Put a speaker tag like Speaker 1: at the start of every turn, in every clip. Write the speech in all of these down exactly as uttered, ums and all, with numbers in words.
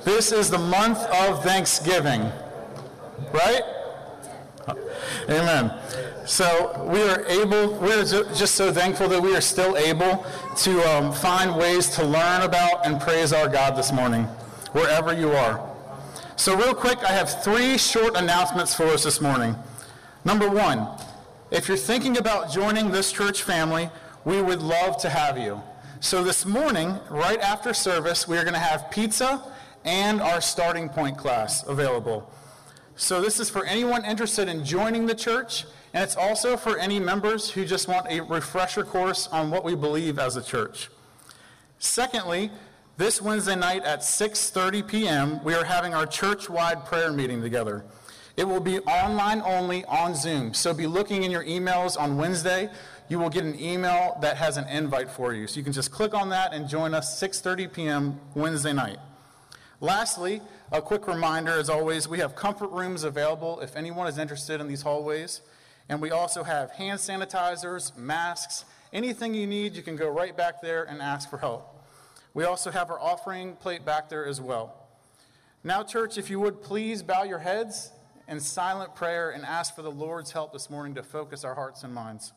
Speaker 1: This is the month of Thanksgiving, right? Amen. So we are able, we're just so thankful that we are still able to um, find ways to learn about and praise our God this morning, wherever you are. So real quick, I have three short announcements for us this morning. Number one, if you're thinking about joining this church family, we would love to have you. So this morning, right after service, we are going to have pizza and our starting point class available. So this is for anyone interested in joining the church, and it's also for any members who just want a refresher course on what we believe as a church. Secondly, this Wednesday night at six thirty p.m., we are having our church-wide prayer meeting together. It will be online only on Zoom, so be looking in your emails on Wednesday. You will get an email that has an invite for you. So you can just click on that and join us six thirty p.m. Wednesday night. Lastly, a quick reminder, as always, we have comfort rooms available if anyone is interested in these hallways. And we also have hand sanitizers, masks, anything you need, you can go right back there and ask for help. We also have our offering plate back there as well. Now, church, if you would please bow your heads in silent prayer and ask for the Lord's help this morning to focus our hearts and minds.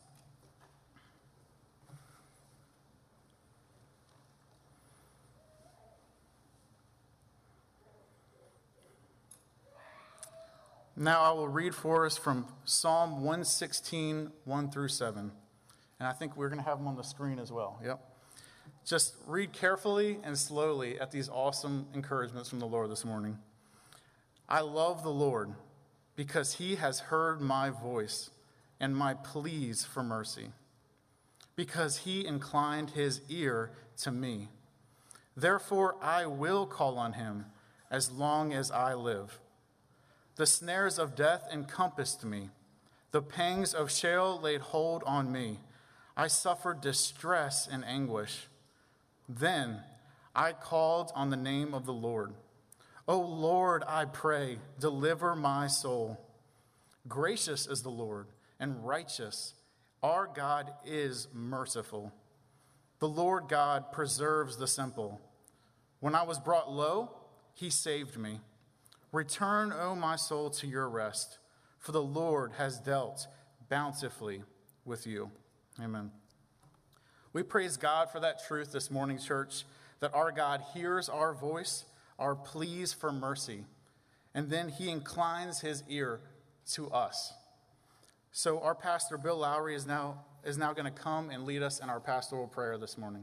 Speaker 1: Now I will read for us from Psalm one sixteen, one through seven. And I think we're going to have them on the screen as well. Yep. Just read carefully and slowly at these awesome encouragements from the Lord this morning. I love the Lord because he has heard my voice and my pleas for mercy, because he inclined his ear to me. Therefore I will call on him as long as I live. The snares of death encompassed me. The pangs of Sheol laid hold on me. I suffered distress and anguish. Then I called on the name of the Lord. O Lord, I pray, deliver my soul. Gracious is the Lord and righteous. Our God is merciful. The Lord God preserves the simple. When I was brought low, he saved me. Return, O my soul, to your rest, for the Lord has dealt bountifully with you. Amen. We praise God for that truth this morning, church, that our God hears our voice, our pleas for mercy, and then he inclines his ear to us. So our pastor, Bill Lowry, is now, is now going to come and lead us in our pastoral prayer this morning.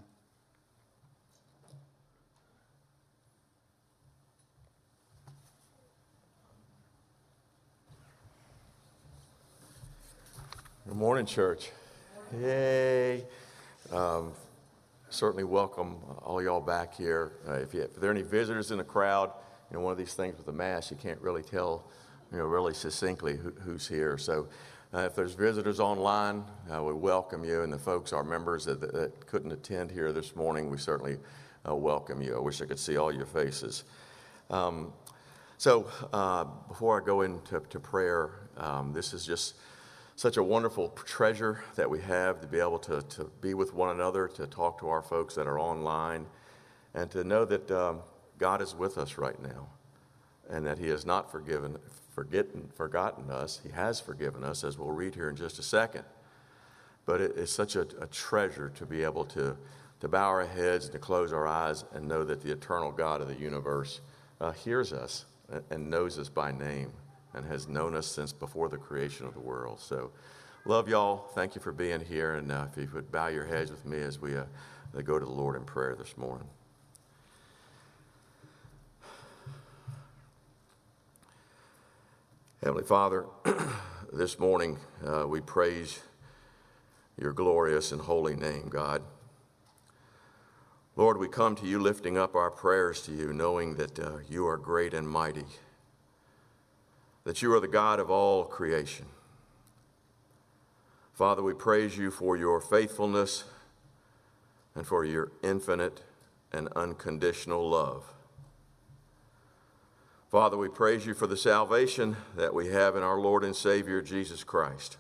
Speaker 2: Good morning, church. Yay. Um, certainly welcome all y'all back here. Uh, if, you, if there are any visitors in the crowd, you know, one of these things with the mask, you can't really tell, you know, really succinctly who, who's here. So uh, if there's visitors online, uh, we welcome you. And the folks, our members that, that, that couldn't attend here this morning, we certainly uh, welcome you. I wish I could see all your faces. Um, so uh, before I go into to prayer, um, this is just such a wonderful treasure that we have to be able to, to be with one another, to talk to our folks that are online, and to know that um, God is with us right now, and that he has not forgiven, forgotten, forgotten us. He has forgiven us, as we'll read here in just a second. But it is such a, a treasure to be able to, to bow our heads, to close our eyes, and know that the eternal God of the universe uh, hears us and, and knows us by name, and has known us since before the creation of the world. So, love y'all. Thank you for being here. And uh, if you would bow your heads with me as we uh, go to the Lord in prayer this morning. Heavenly Father, this morning uh, we praise your glorious and holy name, God. Lord, we come to you lifting up our prayers to you, knowing that uh, you are great and mighty, that you are the God of all creation. Father, we praise you for your faithfulness and for your infinite and unconditional love. Father, we praise you for the salvation that we have in our Lord and Savior, Jesus Christ.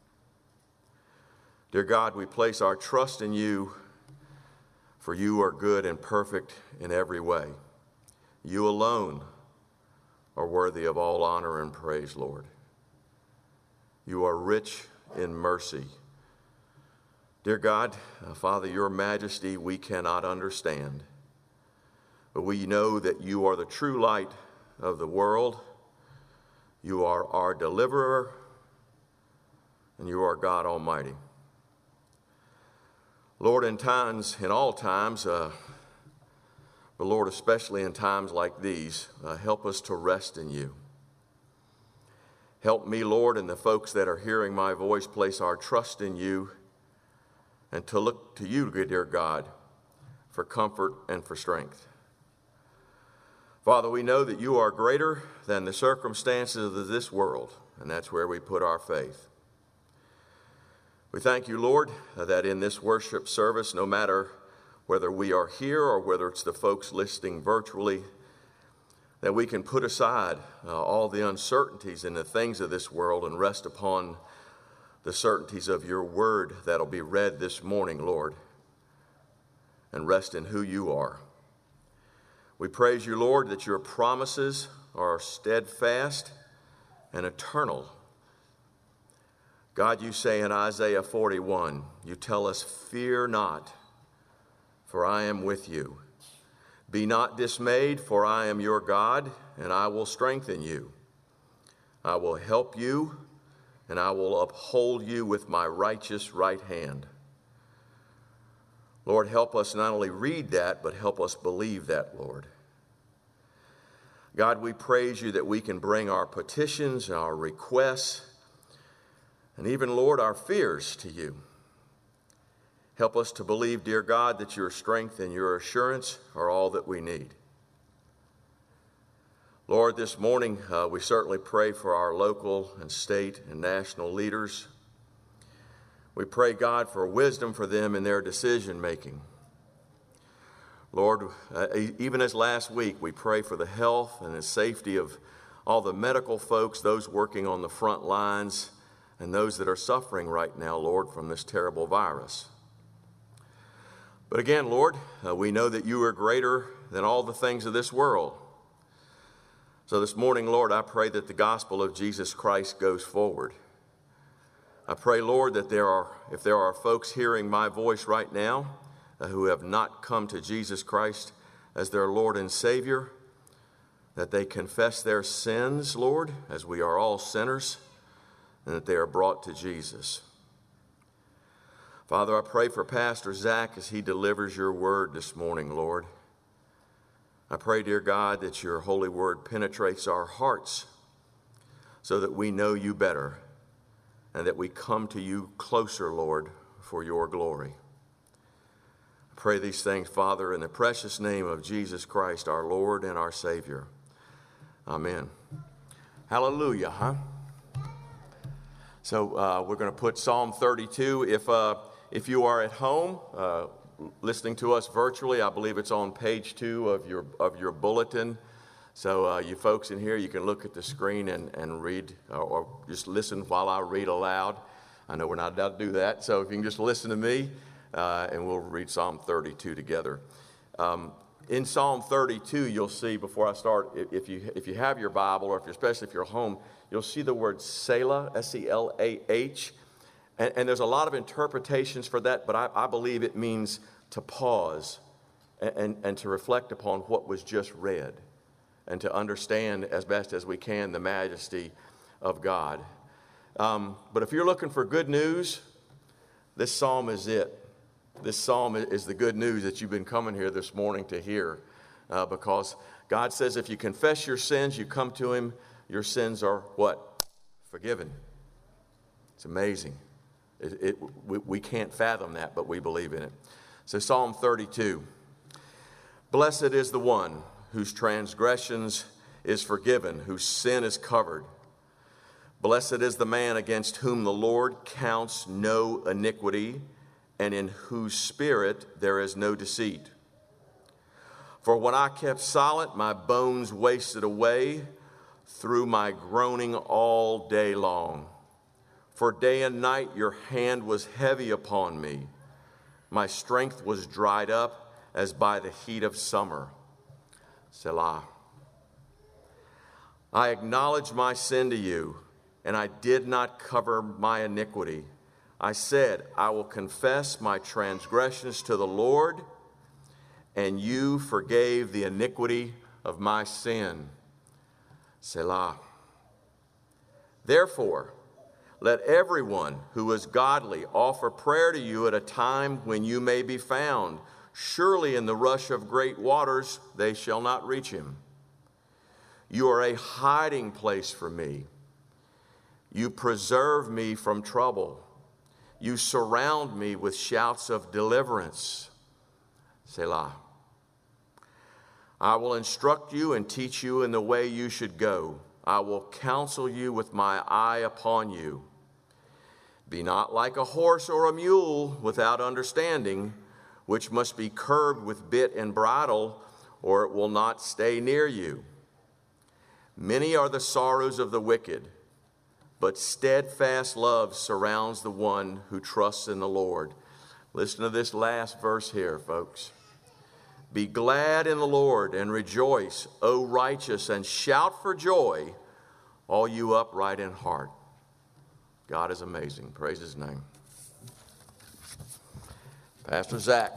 Speaker 2: Dear God, we place our trust in you, for you are good and perfect in every way. You alone are worthy of all honor and praise, Lord. You are rich in mercy. Dear God, uh, Father, your majesty we cannot understand, but we know that you are the true light of the world. You are our deliverer, and you are God Almighty. Lord, in times, in all times, uh, but Lord, especially in times like these, uh, help us to rest in you. Help me, Lord, and the folks that are hearing my voice place our trust in you and to look to you, dear God, for comfort and for strength. Father, we know that you are greater than the circumstances of this world, and that's where we put our faith. We thank you, Lord, that in this worship service, no matter whether we are here or whether it's the folks listening virtually, that we can put aside uh, all the uncertainties and the things of this world and rest upon the certainties of your word that'll be read this morning, Lord, and rest in who you are. We praise you, Lord, that your promises are steadfast and eternal. God, you say in Isaiah forty-one, you tell us, fear not, for I am with you. Be not dismayed, for I am your God, and I will strengthen you. I will help you, and I will uphold you with my righteous right hand. Lord, help us not only read that, but help us believe that, Lord. God, we praise you that we can bring our petitions, our requests, and even, Lord, our fears to you. Help us to believe, dear God, that your strength and your assurance are all that we need. Lord, this morning uh, we certainly pray for our local and state and national leaders. We pray, God, for wisdom for them in their decision making. Lord, uh, even as last week, we pray for the health and the safety of all the medical folks, those working on the front lines, and those that are suffering right now, Lord, from this terrible virus. But again, Lord, uh, we know that you are greater than all the things of this world. So this morning, Lord, I pray that the gospel of Jesus Christ goes forward. I pray, Lord, that there are, if there are folks hearing my voice right now uh, who have not come to Jesus Christ as their Lord and Savior, that they confess their sins, Lord, as we are all sinners, and that they are brought to Jesus. Father, I pray for Pastor Zach as he delivers your word this morning, Lord. I pray, dear God, that your holy word penetrates our hearts so that we know you better and that we come to you closer, Lord, for your glory. I pray these things, Father, in the precious name of Jesus Christ, our Lord and our Savior. Amen. Hallelujah, huh? So uh, we're going to put Psalm thirty-two. If uh, if you are at home uh, listening to us virtually, I believe it's on page two of your of your bulletin. So uh, you folks in here, you can look at the screen and, and read uh, or just listen while I read aloud. I know we're not allowed to do that, so if you can just listen to me, uh, and we'll read Psalm thirty-two together. Um, in Psalm thirty-two, you'll see, before I start, if you if you have your Bible, or if you're, especially if you're home, you'll see the word Selah, S E L A H. And, and there's a lot of interpretations for that, but I, I believe it means to pause and, and, and to reflect upon what was just read and to understand as best as we can the majesty of God. Um, but if you're looking for good news, this psalm is it. This psalm is the good news that you've been coming here this morning to hear, uh, because God says if you confess your sins, you come to him, your sins are what? Forgiven. It's amazing. It, it, we, we can't fathom that, but we believe in it. So Psalm thirty-two. Blessed is the one whose transgressions is forgiven, whose sin is covered. Blessed is the man against whom the Lord counts no iniquity, and in whose spirit there is no deceit. For when I kept silent, my bones wasted away through my groaning all day long. For day and night your hand was heavy upon me. My strength was dried up as by the heat of summer. Selah. I acknowledged my sin to you, and I did not cover my iniquity. I said, I will confess my transgressions to the Lord, and you forgave the iniquity of my sin. Selah. Therefore, let everyone who is godly offer prayer to you at a time when you may be found. Surely in the rush of great waters they shall not reach him. You are a hiding place for me. You preserve me from trouble. You surround me with shouts of deliverance. Selah. I will instruct you and teach you in the way you should go. I will counsel you with my eye upon you. Be not like a horse or a mule without understanding, which must be curbed with bit and bridle, or it will not stay near you. Many are the sorrows of the wicked, but steadfast love surrounds the one who trusts in the Lord. Listen to this last verse here, folks. Be glad in the Lord and rejoice, O righteous, and shout for joy, all you upright in heart. God is amazing. Praise his name. Pastor Zach.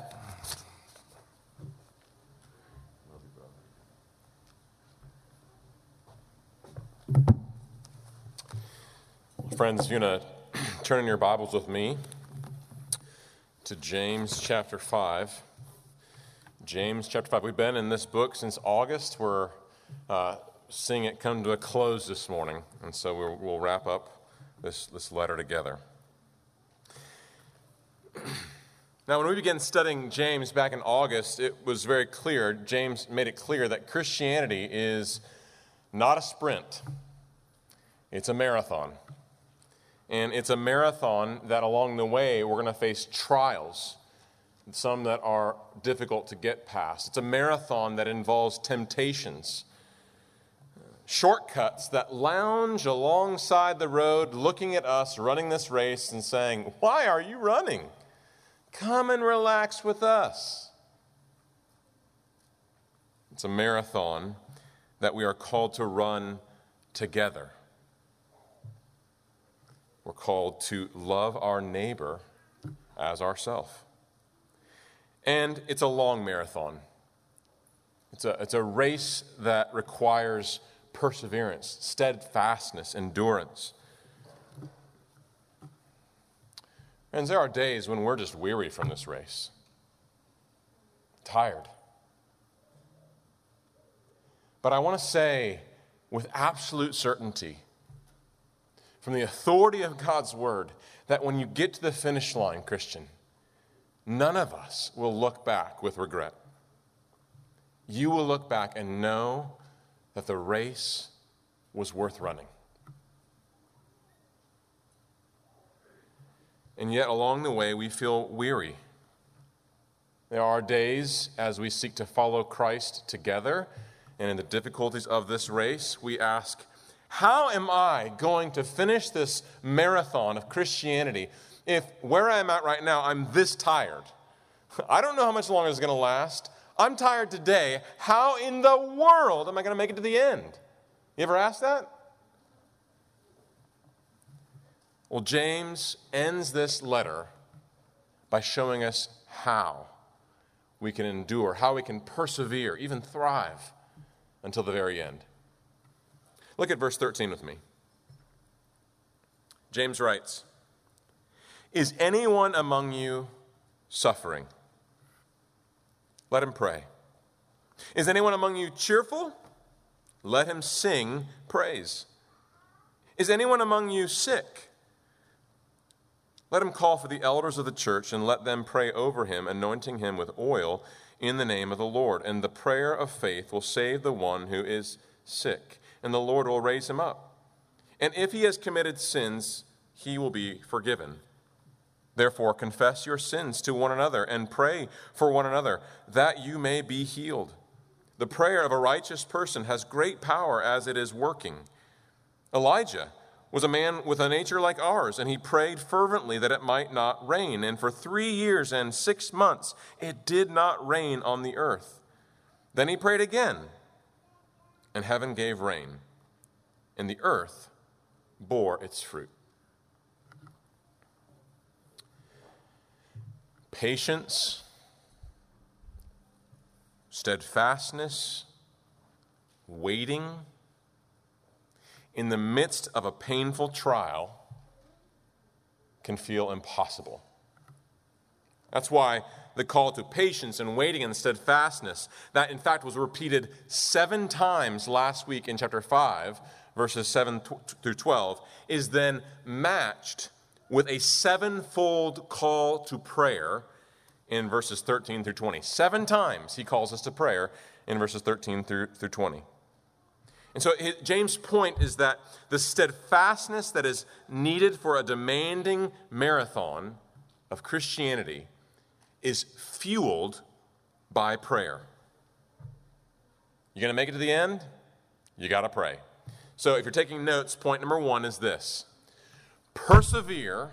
Speaker 3: Friends, you're going to turn in your Bibles with me to James chapter five. James chapter five. We've been in this book since August. We're uh, seeing it come to a close this morning, and so we'll, we'll wrap up this, this letter together. Now, when we began studying James back in August, it was very clear, James made it clear that Christianity is not a sprint. It's a marathon. And it's a marathon that along the way we're going to face trials, some that are difficult to get past. It's a marathon that involves temptations, shortcuts that lounge alongside the road looking at us running this race and saying, "Why are you running? Come and relax with us." It's a marathon that we are called to run together. We're called to love our neighbor as ourselves. And it's a long marathon. It's a, it's a race that requires perseverance, steadfastness, endurance. Friends, there are days when we're just weary from this race, tired. But I want to say with absolute certainty, from the authority of God's word, that when you get to the finish line, Christian, none of us will look back with regret. You will look back and know that the race was worth running. And yet, along the way, we feel weary. There are days as we seek to follow Christ together, and in the difficulties of this race, we ask, how am I going to finish this marathon of Christianity if where I'm at right now, I'm this tired? I don't know how much longer it's going to last. I'm tired today. How in the world am I going to make it to the end? You ever asked that? Well, James ends this letter by showing us how we can endure, how we can persevere, even thrive until the very end. Look at verse thirteen with me. James writes, "Is anyone among you suffering? Let him pray. Is anyone among you cheerful? Let him sing praise. Is anyone among you sick? Let him call for the elders of the church and let them pray over him, anointing him with oil in the name of the Lord. And the prayer of faith will save the one who is sick, and the Lord will raise him up. And if he has committed sins, he will be forgiven. Therefore, confess your sins to one another and pray for one another, that you may be healed. The prayer of a righteous person has great power as it is working. Elijah was a man with a nature like ours, and he prayed fervently that it might not rain. And for three years and six months, it did not rain on the earth. Then he prayed again, and heaven gave rain, and the earth bore its fruit. Patience, steadfastness, waiting in the midst of a painful trial can feel impossible. That's why the call to patience and waiting and steadfastness, that in fact was repeated seven times last week in chapter five, verses seven through twelve, is then matched with a sevenfold call to prayer in verses thirteen through twenty. Seven times he calls us to prayer in verses thirteen through, through twenty. And so James' point is that the steadfastness that is needed for a demanding marathon of Christianity is fueled by prayer. You're going to make it to the end? You got to pray. So if you're taking notes, point number one is this: persevere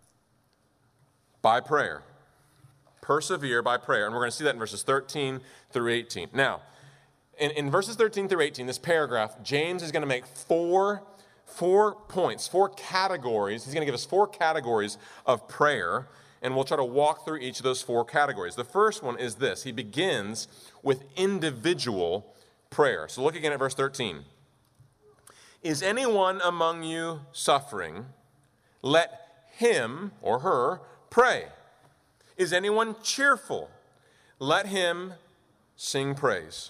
Speaker 3: by prayer. Persevere by prayer. And we're going to see that in verses thirteen through eighteen. Now, in, in verses thirteen through eighteen, this paragraph, James is going to make four, four points, four categories. He's going to give us four categories of prayer, and we'll try to walk through each of those four categories. The first one is this. He begins with individual prayer. So look again at verse thirteen. Is anyone among you suffering? Let him or her pray. Is anyone cheerful? Let him sing praise.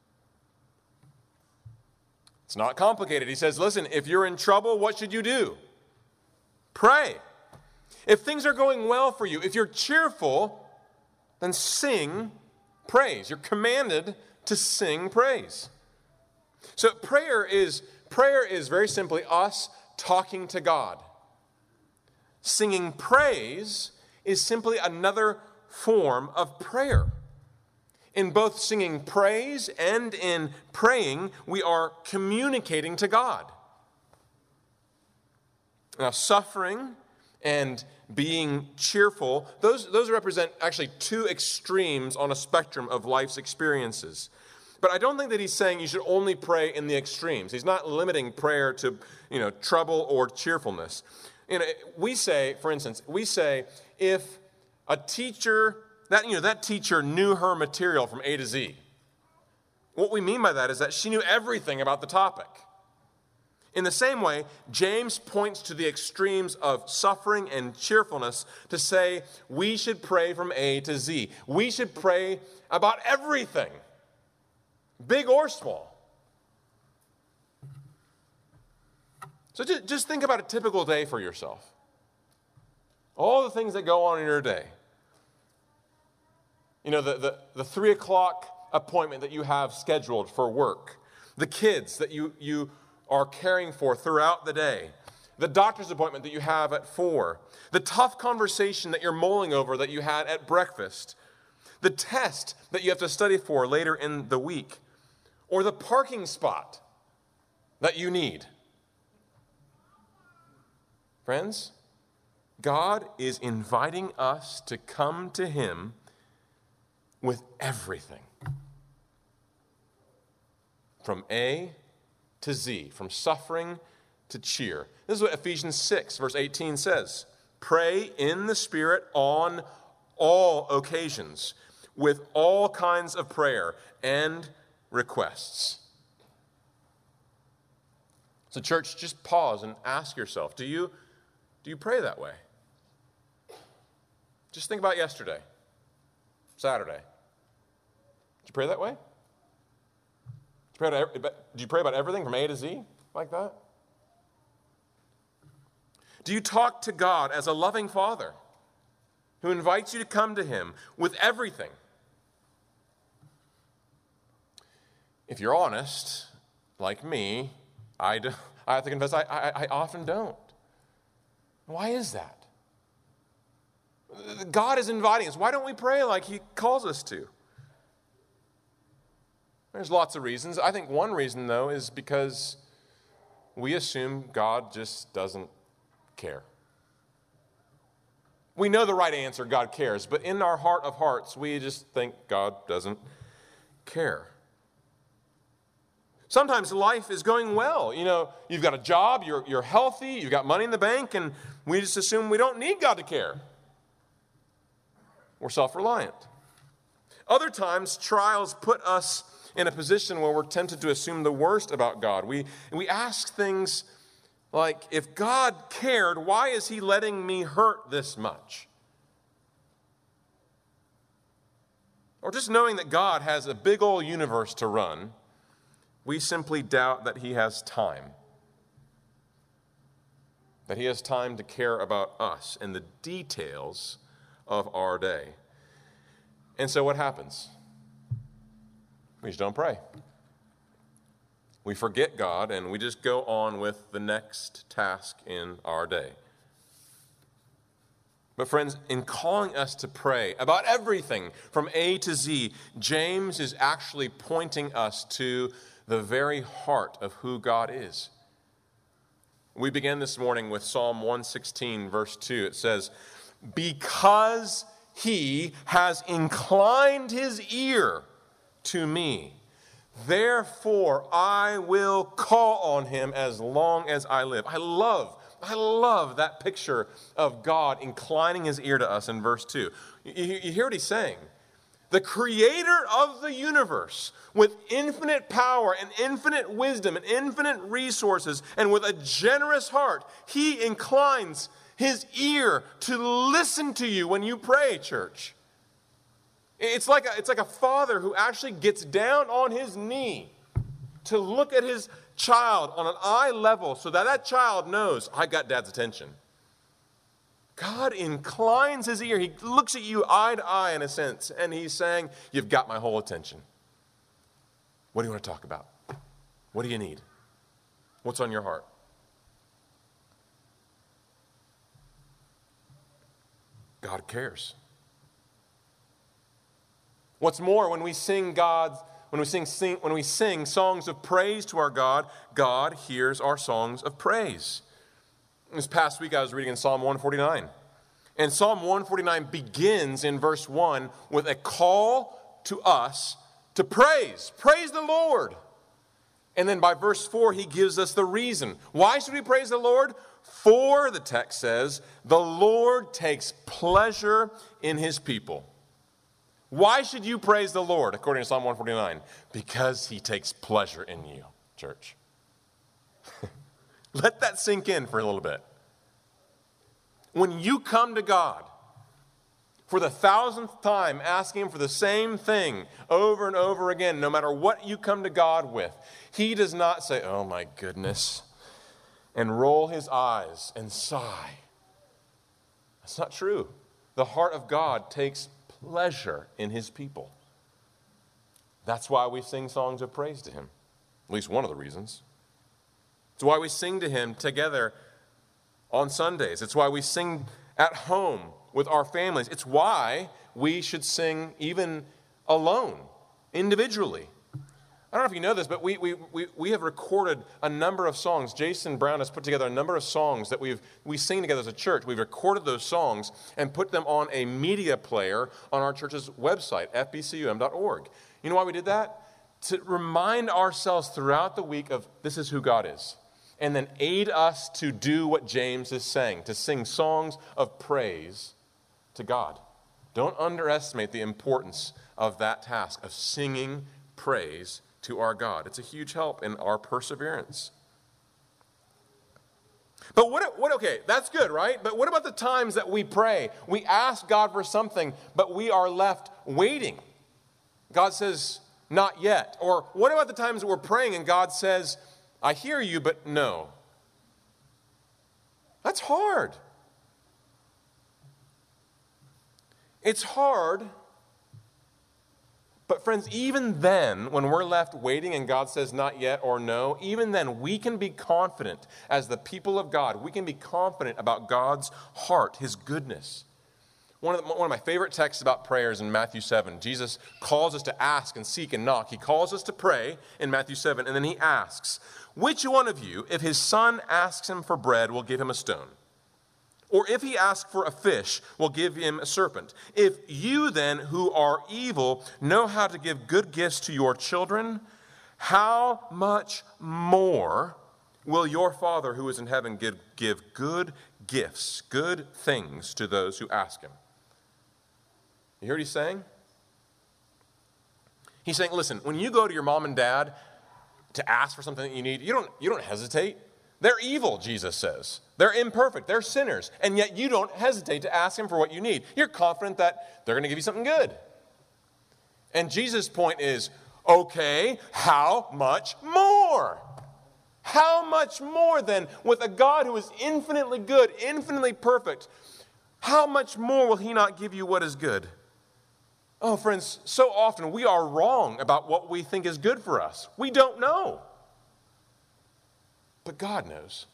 Speaker 3: It's not complicated. He says, listen, if you're in trouble, what should you do? Pray. If things are going well for you, if you're cheerful, then sing praise. You're commanded to sing praise. So prayer is prayer is very simply us talking to God. Singing praise is simply another form of prayer. In both singing praise and in praying, we are communicating to God. Now, suffering and being cheerful, those, those represent actually two extremes on a spectrum of life's experiences. But I don't think that he's saying you should only pray in the extremes. He's not limiting prayer to, you know, trouble or cheerfulness. You know, we say, for instance, we say if a teacher, that, you know, that teacher knew her material from A to Z. What we mean by that is that she knew everything about the topic. In the same way, James points to the extremes of suffering and cheerfulness to say we should pray from A to Z. We should pray about everything, big or small. So just, just think about a typical day for yourself. All the things that go on in your day. You know, the, the, the three o'clock appointment that you have scheduled for work. The kids that you, you are caring for throughout the day. The doctor's appointment that you have at four. The tough conversation that you're mulling over that you had at breakfast. The test that you have to study for later in the week. Or the parking spot that you need. Friends, God is inviting us to come to Him with everything. From A to Z, from suffering to cheer. This is what Ephesians six, verse eighteen says. Pray in the Spirit on all occasions, with all kinds of prayer and requests. So, church, just pause and ask yourself, do you, do you pray that way? Just think about yesterday, Saturday. Did you pray that way? Did you pray about, did you pray about everything from A to Z like that? Do you talk to God as a loving Father who invites you to come to Him with everything? If you're honest, like me, I, do, I have to confess I, I, I often don't. Why is that? God is inviting us. Why don't we pray like He calls us to? There's lots of reasons. I think one reason, though, is because we assume God just doesn't care. We know the right answer, God cares, but in our heart of hearts, we just think God doesn't care. Sometimes life is going well. You know, you've got a job, you're, you're healthy, you've got money in the bank, and we just assume we don't need God to care. We're self-reliant. Other times, trials put us in a position where we're tempted to assume the worst about God. We, we ask things like, if God cared, why is he letting me hurt this much? Or just knowing that God has a big old universe to run, we simply doubt that he has time. That he has time to care about us and the details of our day. And so what happens? We just don't pray. We forget God and we just go on with the next task in our day. But friends, in calling us to pray about everything from A to Z, James is actually pointing us to the very heart of who God is. We began this morning with Psalm one sixteen, verse two. It says, because he has inclined his ear to me, therefore I will call on him as long as I live. I love, I love that picture of God inclining his ear to us in verse two. You, you hear what he's saying? The creator of the universe, with infinite power and infinite wisdom and infinite resources, and with a generous heart, he inclines his ear to listen to you when you pray, church. It's like a, it's like a father who actually gets down on his knee to look at his child on an eye level so that that child knows, I got dad's attention. God inclines his ear. He looks at you eye to eye in a sense, and he's saying, you've got my whole attention. What do you want to talk about? What do you need? What's on your heart? God cares. What's more, when we sing God's, when we sing, sing when we sing songs of praise to our God, God hears our songs of praise. This past week I was reading in Psalm one forty-nine. And Psalm one forty-nine begins in verse one with a call to us to praise. Praise the Lord. And then by verse four, he gives us the reason. Why should we praise the Lord? For, the text says, the Lord takes pleasure in his people. Why should you praise the Lord, according to Psalm one forty-nine? Because he takes pleasure in you, church. Let that sink in for a little bit. When you come to God for the thousandth time, asking him for the same thing over and over again, no matter what you come to God with, he does not say, oh my goodness, and roll his eyes and sigh. That's not true. The heart of God takes pleasure in his people. That's why we sing songs of praise to him. At least one of the reasons. It's why we sing to him together on Sundays. It's why we sing at home with our families. It's why we should sing even alone, individually. I don't know if you know this, but we, we, we, we have recorded a number of songs. Jason Brown has put together a number of songs that we've, we sing together as a church. We've recorded those songs and put them on a media player on our church's website, f b c u m dot org. You know why we did that? To remind ourselves throughout the week of this is who God is. And then aid us to do what James is saying, to sing songs of praise to God. Don't underestimate the importance of that task, of singing praise to our God. It's a huge help in our perseverance. But what, what, okay, that's good, right? But what about the times that we pray? We ask God for something, but we are left waiting. God says, not yet. Or what about the times that we're praying and God says, I hear you, but no. That's hard. It's hard. But friends, even then, when we're left waiting and God says not yet or no, even then we can be confident as the people of God. We can be confident about God's heart, his goodness. One of, the, one of my favorite texts about prayer is in Matthew seven. Jesus calls us to ask and seek and knock. He calls us to pray in Matthew seven, and then he asks, which one of you, if his son asks him for bread, will give him a stone? Or if he asks for a fish, will give him a serpent? If you then, who are evil, know how to give good gifts to your children, how much more will your Father who is in heaven give, give good gifts, good things to those who ask him? You hear what he's saying? He's saying, listen, when you go to your mom and dad to ask for something that you need, you don't, you don't hesitate. They're evil, Jesus says. They're imperfect. They're sinners. And yet you don't hesitate to ask him for what you need. You're confident that they're going to give you something good. And Jesus' point is, okay, how much more? How much more then with a God who is infinitely good, infinitely perfect? How much more will he not give you what is good? Oh, friends, so often we are wrong about what we think is good for us. We don't know. But God knows.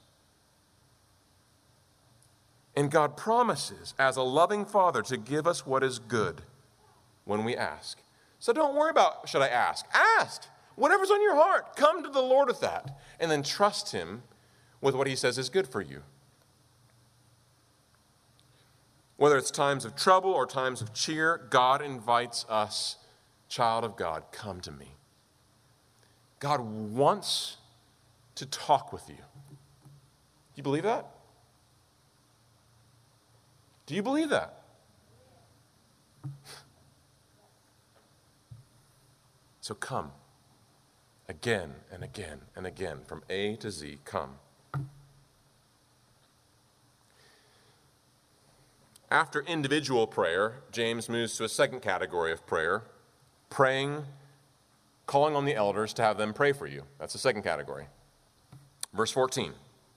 Speaker 3: And God promises, as a loving Father, to give us what is good when we ask. So don't worry about, should I ask? Ask. Whatever's on your heart, come to the Lord with that. And then trust him with what he says is good for you. Whether it's times of trouble or times of cheer, God invites us, child of God, come to me. God wants to talk with you. Do you believe that? Do you believe that? So come. Again and again and again, from A to Z, come. After individual prayer, James moves to a second category of prayer, praying, calling on the elders to have them pray for you. That's the second category. Verse fourteen.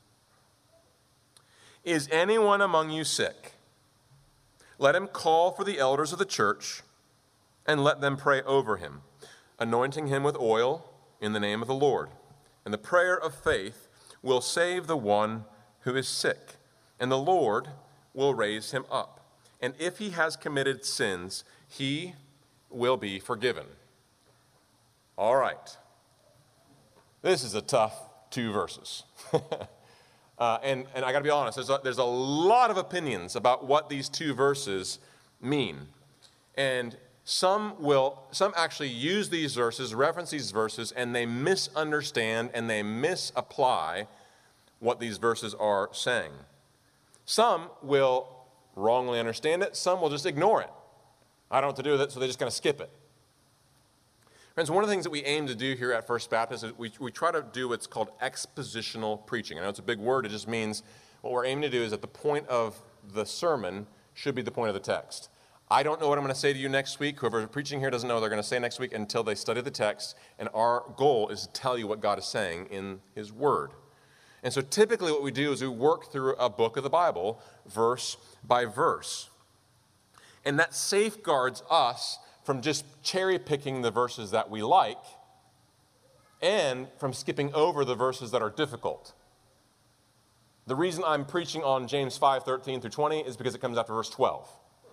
Speaker 3: Is anyone among you sick? Let him call for the elders of the church and let them pray over him, anointing him with oil in the name of the Lord. And the prayer of faith will save the one who is sick, and the Lord will raise him up. And if he has committed sins, he will be forgiven. All right. This is a tough two verses. uh, and, and I got to be honest, there's a, there's a lot of opinions about what these two verses mean. And Some will, some actually use these verses, reference these verses, and they misunderstand and they misapply what these verses are saying. Some will wrongly understand it. Some will just ignore it. I don't know what to do with it, so they're just going to skip it. Friends, one of the things that we aim to do here at First Baptist is we, we try to do what's called expositional preaching. I know it's a big word. It just means what we're aiming to do is at the point of the sermon should be the point of the text. I don't know what I'm going to say to you next week. Whoever's preaching here doesn't know what they're going to say next week until they study the text. And our goal is to tell you what God is saying in his word. And so typically what we do is we work through a book of the Bible, verse by verse. And that safeguards us from just cherry picking the verses that we like and from skipping over the verses that are difficult. The reason I'm preaching on James five, thirteen through twenty is because it comes after verse twelve.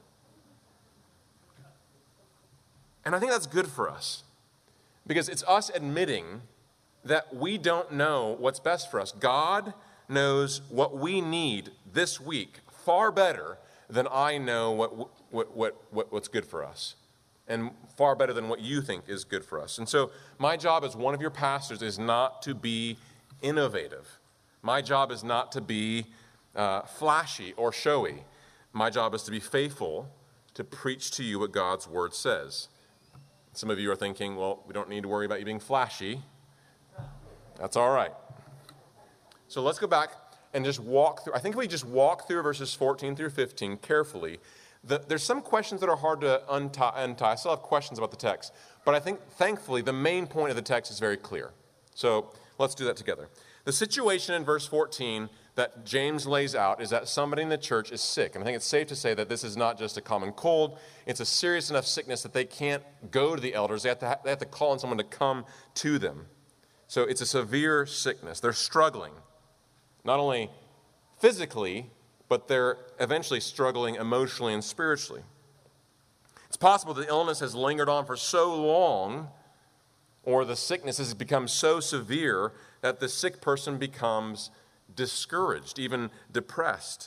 Speaker 3: And I think that's good for us because it's us admitting that we don't know what's best for us. God knows what we need this week far better than I know what, what, what, what, what's good for us, and far better than what you think is good for us. And so my job as one of your pastors is not to be innovative. My job is not to be uh, flashy or showy. My job is to be faithful to preach to you what God's word says. Some of you are thinking, well, we don't need to worry about you being flashy. That's all right. So let's go back and just walk through. I think if we just walk through verses fourteen through fifteen carefully, the, there's some questions that are hard to untie, untie. I still have questions about the text. But I think, thankfully, the main point of the text is very clear. So let's do that together. The situation in verse fourteen that James lays out is that somebody in the church is sick. And I think it's safe to say that this is not just a common cold. It's a serious enough sickness that they can't go to the elders. They have to, ha- they have to call on someone to come to them. So it's a severe sickness. They're struggling, not only physically, but they're eventually struggling emotionally and spiritually. It's possible the illness has lingered on for so long, or the sickness has become so severe that the sick person becomes discouraged, even depressed.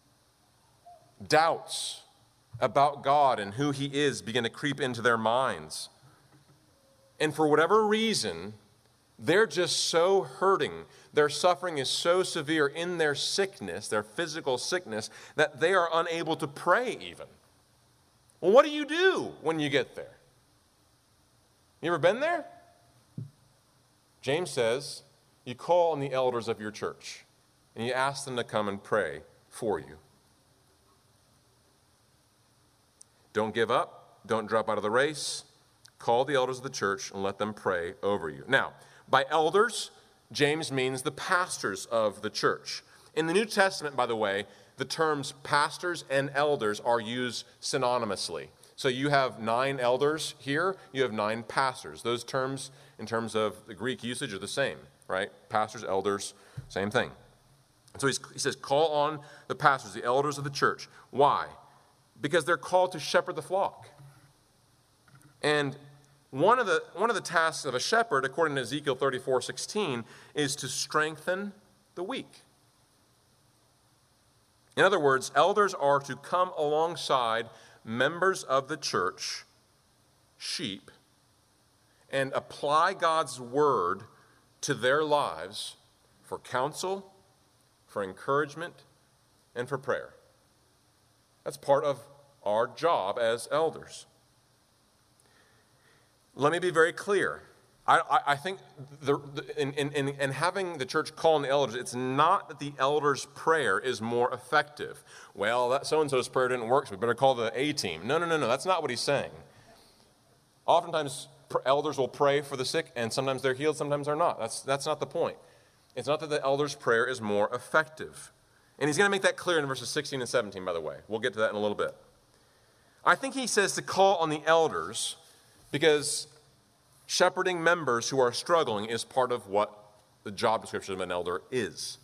Speaker 3: Doubts about God and who he is begin to creep into their minds. And for whatever reason, They're just so hurting. Their suffering is so severe in their sickness, their physical sickness, that they are unable to pray even. Well, what do you do when you get there? You ever been there? James says, you call on the elders of your church, and you ask them to come and pray for you. Don't give up. Don't drop out of the race. Call the elders of the church and let them pray over you. Now, by elders, James means the pastors of the church. In the New Testament, by the way, the terms pastors and elders are used synonymously. So you have nine elders here, you have nine pastors. Those terms, in terms of the Greek usage, are the same, right? Pastors, elders, same thing. And so he's, he says, call on the pastors, the elders of the church. Why? Because they're called to shepherd the flock. And one of the, one of the tasks of a shepherd, according to Ezekiel thirty-four sixteen, is to strengthen the weak. In other words, elders are to come alongside members of the church, sheep, and apply God's word to their lives for counsel, for encouragement, and for prayer. That's part of our job as elders. Let me be very clear. I, I, I think the, the, in, in, in having the church call on the elders, it's not that the elders' prayer is more effective. Well, that so-and-so's prayer didn't work, so we better call the A-team. No, no, no, no. That's not what he's saying. Oftentimes, elders will pray for the sick, and sometimes they're healed, sometimes they're not. That's, that's not the point. It's not that the elders' prayer is more effective. And he's going to make that clear in verses sixteen and seventeen, by the way. We'll get to that in a little bit. I think he says to call on the elders because shepherding members who are struggling is part of what the job description of an elder is.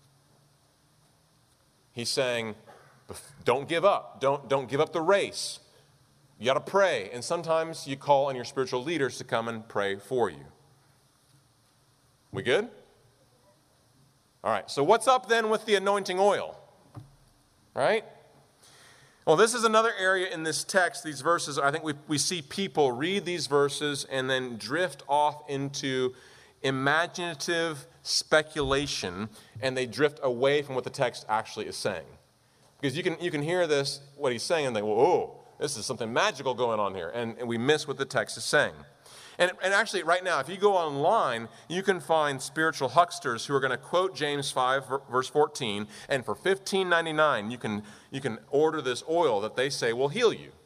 Speaker 3: He's saying, don't give up. Don't, don't give up the race. You got to pray. And sometimes you call on your spiritual leaders to come and pray for you. We good? All right. So what's up then with the anointing oil? All right? Well, this is another area in this text, these verses. I think we, we see people read these verses and then drift off into imaginative speculation, and they drift away from what the text actually is saying. Because you can, you can hear this, what he's saying, and think, whoa, this is something magical going on here, and, and we miss what the text is saying. And, and actually, right now, if you go online, you can find spiritual hucksters who are going to quote James five, verse fourteen, and for fifteen ninety-nine, you can, you can order this oil that they say will heal you.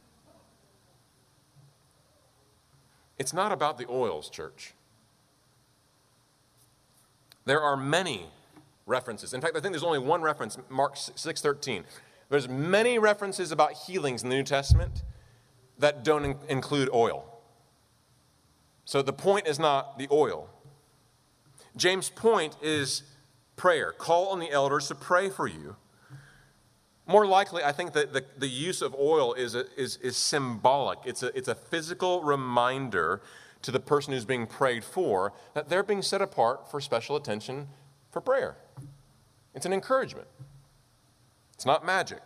Speaker 3: It's not about the oils, church. There are many references. In fact, I think there's only one reference, Mark six thirteen. There's many references about healings in the New Testament that don't in- include oil. So the point is not the oil. James' point is prayer. Call on the elders to pray for you. More likely, I think that the, the use of oil is, a, is, is symbolic. It's a, it's a physical reminder to the person who's being prayed for that they're being set apart for special attention for prayer. It's an encouragement. It's not magic.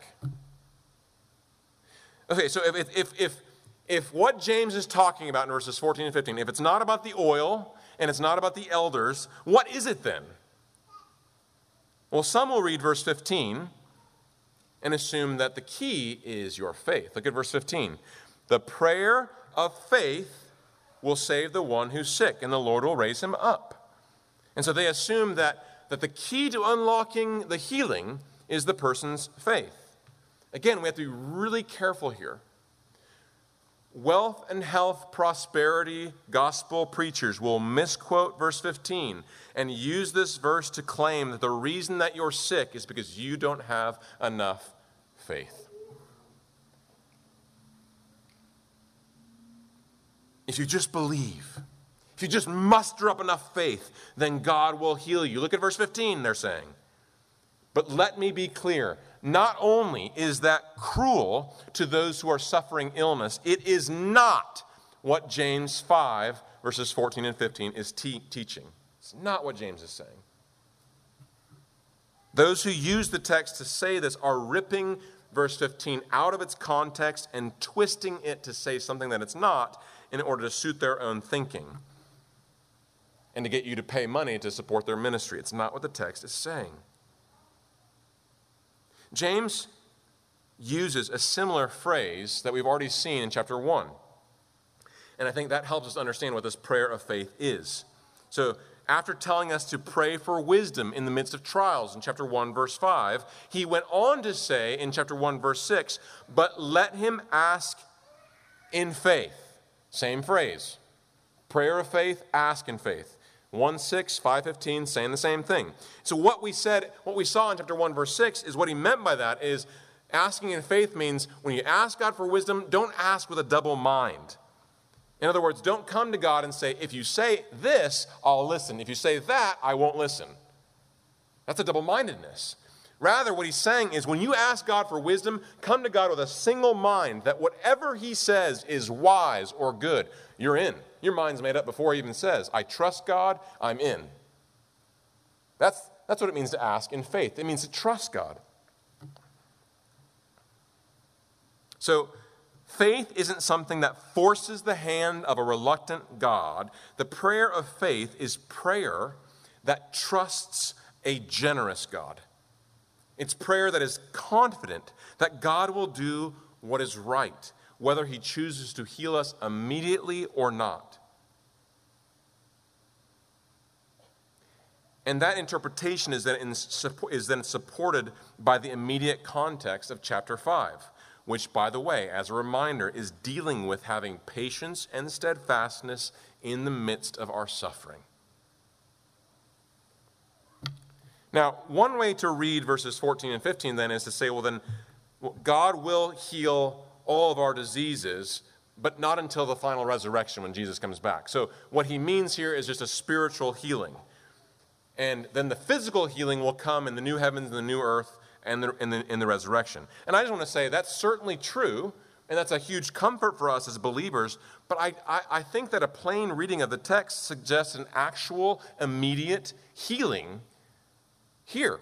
Speaker 3: Okay, so if if if if what James is talking about in verses fourteen and fifteen, if it's not about the oil and it's not about the elders, what is it then? Well, some will read verse fifteen and assume that the key is your faith. Look at verse fifteen. The prayer of faith will save the one who's sick, and the Lord will raise him up. And so they assume that, that the key to unlocking the healing is the person's faith. Again, we have to be really careful here. Wealth and health, prosperity, gospel preachers will misquote verse fifteen and use this verse to claim that the reason that you're sick is because you don't have enough faith. If you just believe, if you just muster up enough faith, then God will heal you. Look at verse fifteen, they're saying. But let me be clear. Not only is that cruel to those who are suffering illness, it is not what James five, verses fourteen and fifteen is te- teaching. It's not what James is saying. Those who use the text to say this are ripping verse fifteen out of its context and twisting it to say something that it's not in order to suit their own thinking. and to get you to pay money to support their ministry. It's not what the text is saying. James uses a similar phrase that we've already seen in chapter one. And I think that helps us understand what this prayer of faith is. So after telling us to pray for wisdom in the midst of trials in chapter one, verse five, he went on to say in chapter one, verse six, but let him ask in faith. Same phrase. Prayer of faith, ask in faith. one six, five fifteen, saying the same thing. So what we said, what we saw in chapter one, verse six, is what he meant by that is asking in faith means when you ask God for wisdom, don't ask with a double mind. In other words, don't come to God and say, if you say this, I'll listen. If you say that, I won't listen. That's a double-mindedness. Rather, what he's saying is when you ask God for wisdom, come to God with a single mind that whatever he says is wise or good, you're in. Your mind's made up before he even says, I trust God, I'm in. That's, that's what it means to ask in faith. It means to trust God. So, faith isn't something that forces the hand of a reluctant God. The prayer of faith is prayer that trusts a generous God. It's prayer that is confident that God will do what is right, whether he chooses to heal us immediately or not. And that interpretation is then, in, is then supported by the immediate context of chapter five, which, by the way, as a reminder, is dealing with having patience and steadfastness in the midst of our suffering. Now, one way to read verses fourteen and fifteen then is to say, well then, God will heal all of our diseases, but not until the final resurrection when Jesus comes back. So what he means here is just a spiritual healing. And then the physical healing will come in the new heavens and the new earth and the, in, the, in the resurrection. And I just want to say that's certainly true, and that's a huge comfort for us as believers, but I, I, I think that a plain reading of the text suggests an actual immediate healing here.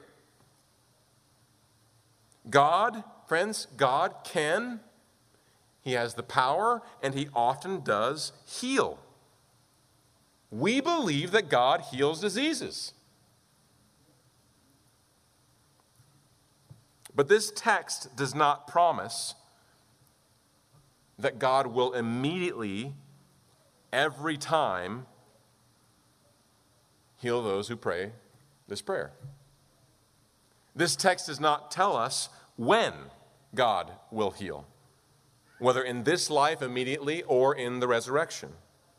Speaker 3: God, friends, God can, he has the power, and he often does heal. We believe that God heals diseases. But this text does not promise that God will immediately, every time, heal those who pray this prayer. This text does not tell us when God will heal, whether in this life immediately or in the resurrection.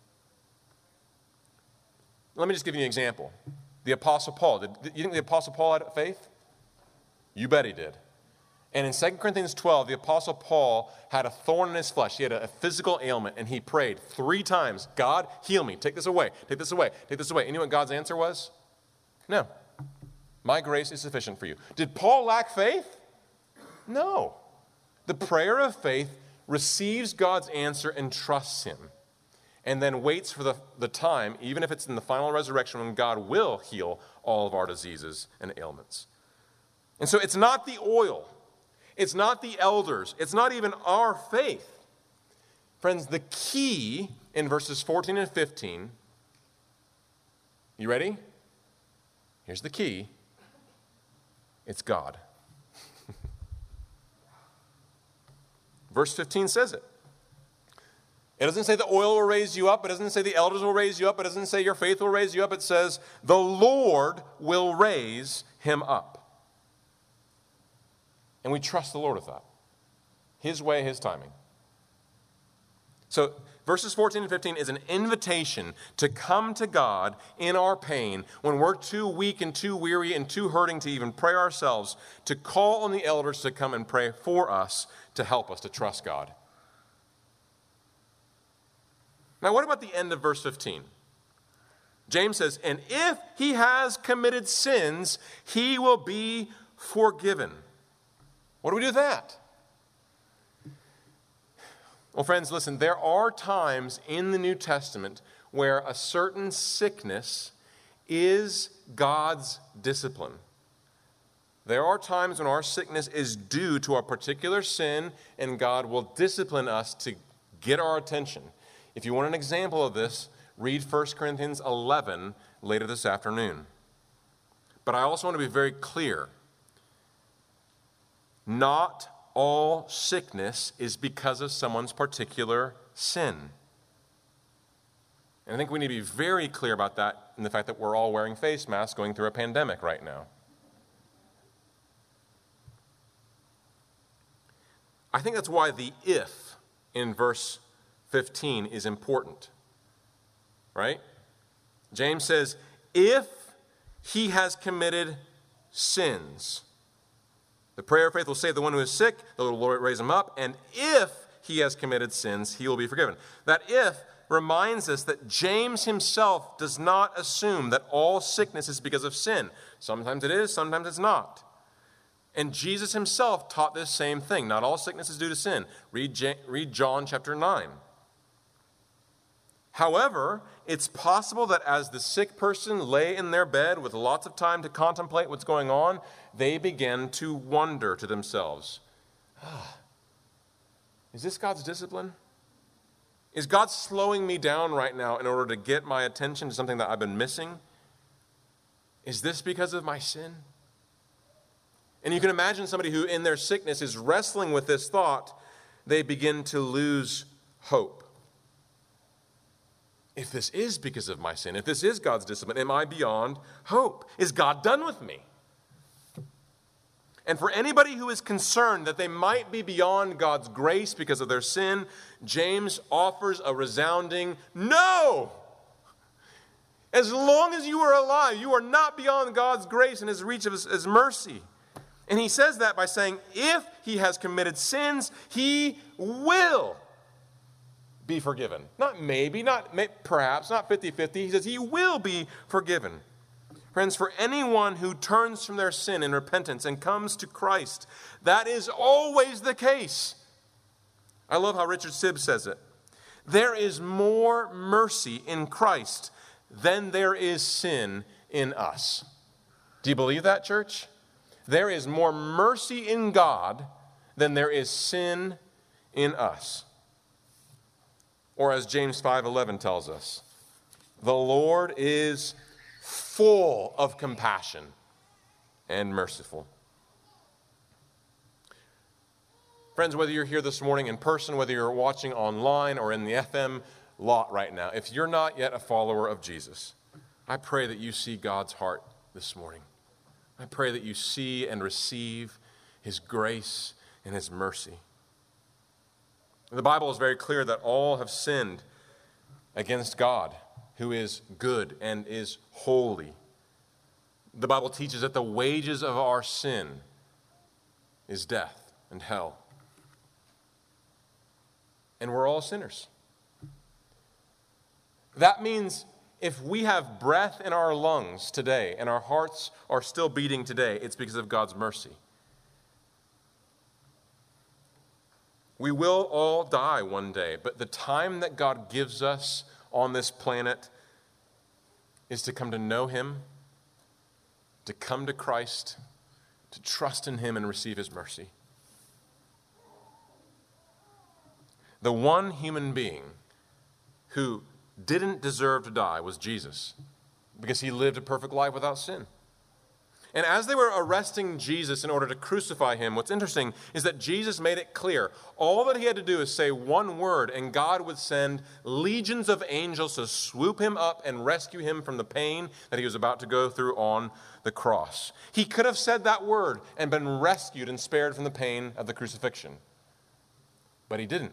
Speaker 3: Let me just give you an example. The Apostle Paul. Did you think the Apostle Paul had faith? You bet he did. And in Second Corinthians twelve, the Apostle Paul had a thorn in his flesh. He had a physical ailment, and he prayed three times, God, heal me. Take this away. Take this away. Take this away. And you know what God's answer was? No. My grace is sufficient for you. Did Paul lack faith? No. The prayer of faith receives God's answer and trusts him, and then waits for the, the time, even if it's in the final resurrection, when God will heal all of our diseases and ailments. And so it's not the oil. It's not the elders. It's not even our faith. Friends, the key in verses fourteen and fifteen, you ready? Here's the key. It's God. Verse fifteen says it. It doesn't say the oil will raise you up. It doesn't say the elders will raise you up. It doesn't say your faith will raise you up. It says the Lord will raise him up. And we trust the Lord with that. His way, his timing. So verses fourteen and fifteen is an invitation to come to God in our pain when we're too weak and too weary and too hurting to even pray ourselves, to call on the elders to come and pray for us to help us to trust God. Now, what about the end of verse fifteen? James says, and if he has committed sins, he will be forgiven. What do we do with that? Well, friends, listen, there are times in the New Testament where a certain sickness is God's discipline. There are times when our sickness is due to a particular sin, and God will discipline us to get our attention. If you want an example of this, read First Corinthians eleven later this afternoon. But I also want to be very clear. Not all sickness is because of someone's particular sin. And I think we need to be very clear about that in the fact that we're all wearing face masks going through a pandemic right now. I think that's why the if in verse fifteen is important. Right? James says, if he has committed sins. The prayer of faith will save the one who is sick, the Lord will raise him up, and if he has committed sins, he will be forgiven. That if reminds us that James himself does not assume that all sickness is because of sin. Sometimes it is, sometimes it's not. And Jesus himself taught this same thing. Not all sickness is due to sin. Read, J- read John chapter nine. However, it's possible that as the sick person lay in their bed with lots of time to contemplate what's going on, they begin to wonder to themselves, ah, is this God's discipline? Is God slowing me down right now in order to get my attention to something that I've been missing? Is this because of my sin? And you can imagine somebody who in their sickness is wrestling with this thought, they begin to lose hope. If this is because of my sin, if this is God's discipline, am I beyond hope? Is God done with me? And for anybody who is concerned that they might be beyond God's grace because of their sin, James offers a resounding no. As long as you are alive, you are not beyond God's grace and his reach of his, his mercy. And he says that by saying, if he has committed sins, he will be forgiven. Not maybe, not may, perhaps, not fifty-fifty. He says he will be forgiven. Friends, for anyone who turns from their sin in repentance and comes to Christ, that is always the case. I love how Richard Sibbes says it. There is more mercy in Christ than there is sin in us. Do you believe that, church? There is more mercy in God than there is sin in us. Or as James five eleven tells us, the Lord is full of compassion and merciful. Friends, whether you're here this morning in person, whether you're watching online or in the F M lot right now, if you're not yet a follower of Jesus, I pray that you see God's heart this morning. I pray that you see and receive his grace and his mercy. The Bible is very clear that all have sinned against God, who is good and is holy. The Bible teaches that the wages of our sin is death and hell. And we're all sinners. That means if we have breath in our lungs today and our hearts are still beating today, it's because of God's mercy. We will all die one day, but the time that God gives us on this planet is to come to know him, to come to Christ, to trust in him and receive his mercy. The one human being who didn't deserve to die was Jesus, because he lived a perfect life without sin. And as they were arresting Jesus in order to crucify him, what's interesting is that Jesus made it clear. All that he had to do is say one word, and God would send legions of angels to swoop him up and rescue him from the pain that he was about to go through on the cross. He could have said that word and been rescued and spared from the pain of the crucifixion. But he didn't.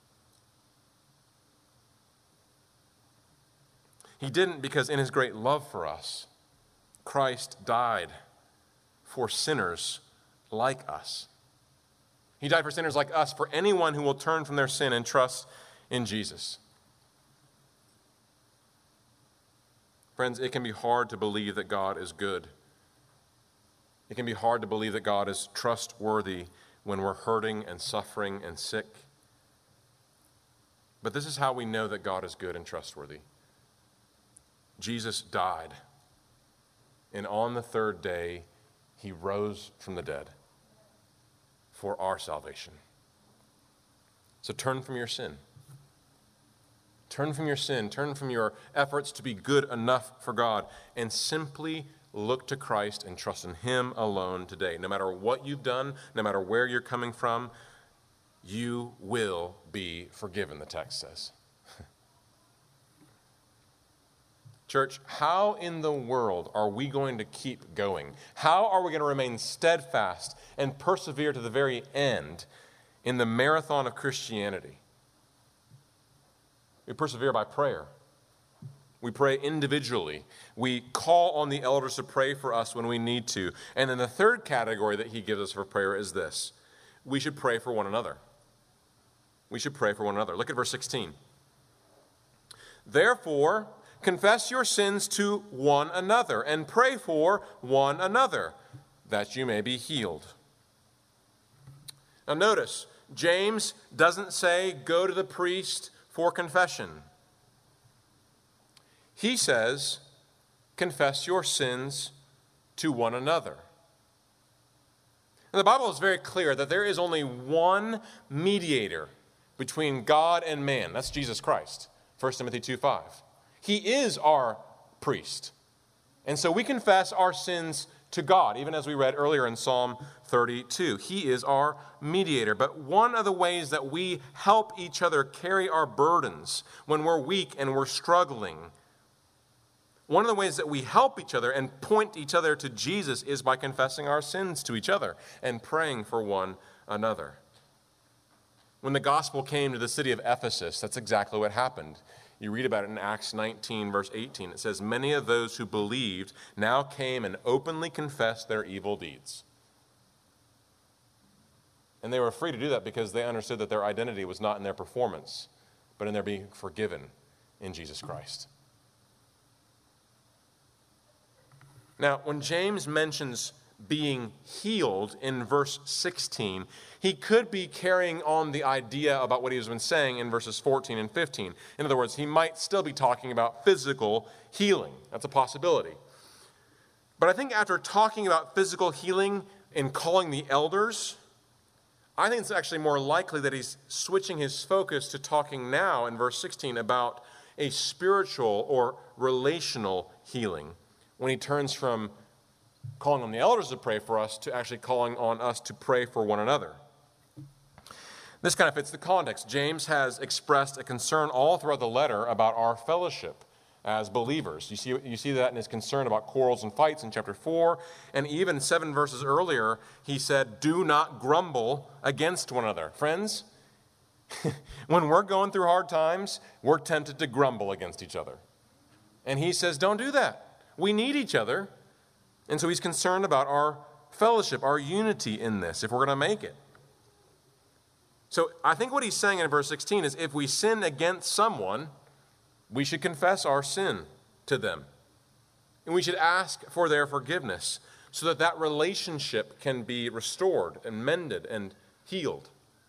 Speaker 3: He didn't because in his great love for us, Christ died for sinners like us. He died for sinners like us, for anyone who will turn from their sin and trust in Jesus. Friends, it can be hard to believe that God is good. It can be hard to believe that God is trustworthy when we're hurting and suffering and sick. But this is how we know that God is good and trustworthy. Jesus died, and on the third day, he rose from the dead for our salvation. So turn from your sin. Turn from your sin. Turn from your efforts to be good enough for God, and simply look to Christ and trust in Him alone today. No matter what you've done, no matter where you're coming from, you will be forgiven, the text says. Church, how in the world are we going to keep going? How are we going to remain steadfast and persevere to the very end in the marathon of Christianity? We persevere by prayer. We pray individually. We call on the elders to pray for us when we need to. And then the third category that he gives us for prayer is this: we should pray for one another. We should pray for one another. Look at verse sixteen. Therefore, confess your sins to one another and pray for one another, that you may be healed. Now notice, James doesn't say go to the priest for confession. He says, confess your sins to one another. And the Bible is very clear that there is only one mediator between God and man. That's Jesus Christ. First Timothy two five. He is our priest. And so we confess our sins to God, even as we read earlier in Psalm thirty-two. He is our mediator. But one of the ways that we help each other carry our burdens when we're weak and we're struggling, one of the ways that we help each other and point each other to Jesus is by confessing our sins to each other and praying for one another. When the gospel came to the city of Ephesus, that's exactly what happened. You read about it in Acts nineteen, verse eighteen. It says, many of those who believed now came and openly confessed their evil deeds. And they were free to do that because they understood that their identity was not in their performance, but in their being forgiven in Jesus Christ. Now, when James mentions being healed in verse sixteen, he could be carrying on the idea about what he has been saying in verses fourteen and fifteen. In other words, he might still be talking about physical healing. That's a possibility. But I think after talking about physical healing and calling the elders, I think it's actually more likely that he's switching his focus to talking now in verse sixteen about a spiritual or relational healing, when he turns from calling on the elders to pray for us to actually calling on us to pray for one another. This kind of fits the context. James has expressed a concern all throughout the letter about our fellowship as believers. You see, you see that in his concern about quarrels and fights in chapter four. And even seven verses earlier, he said, do not grumble against one another. Friends, when we're going through hard times, we're tempted to grumble against each other. And he says, don't do that. We need each other. And so he's concerned about our fellowship, our unity in this, if we're going to make it. So I think what he's saying in verse sixteen is if we sin against someone, we should confess our sin to them. And we should ask for their forgiveness so that that relationship can be restored and mended and healed.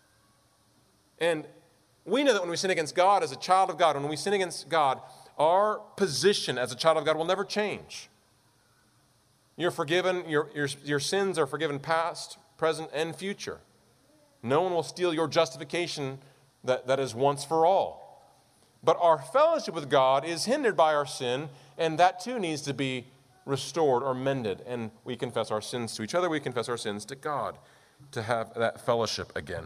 Speaker 3: And we know that when we sin against God as a child of God, when we sin against God, our position as a child of God will never change. You're forgiven, your, your, your sins are forgiven past, present, and future. No one will steal your justification that, that is once for all. But our fellowship with God is hindered by our sin, and that too needs to be restored or mended. And we confess our sins to each other, we confess our sins to God to have that fellowship again.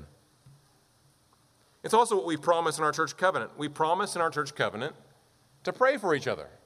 Speaker 3: It's also what we promise in our church covenant. We promise in our church covenant to pray for each other.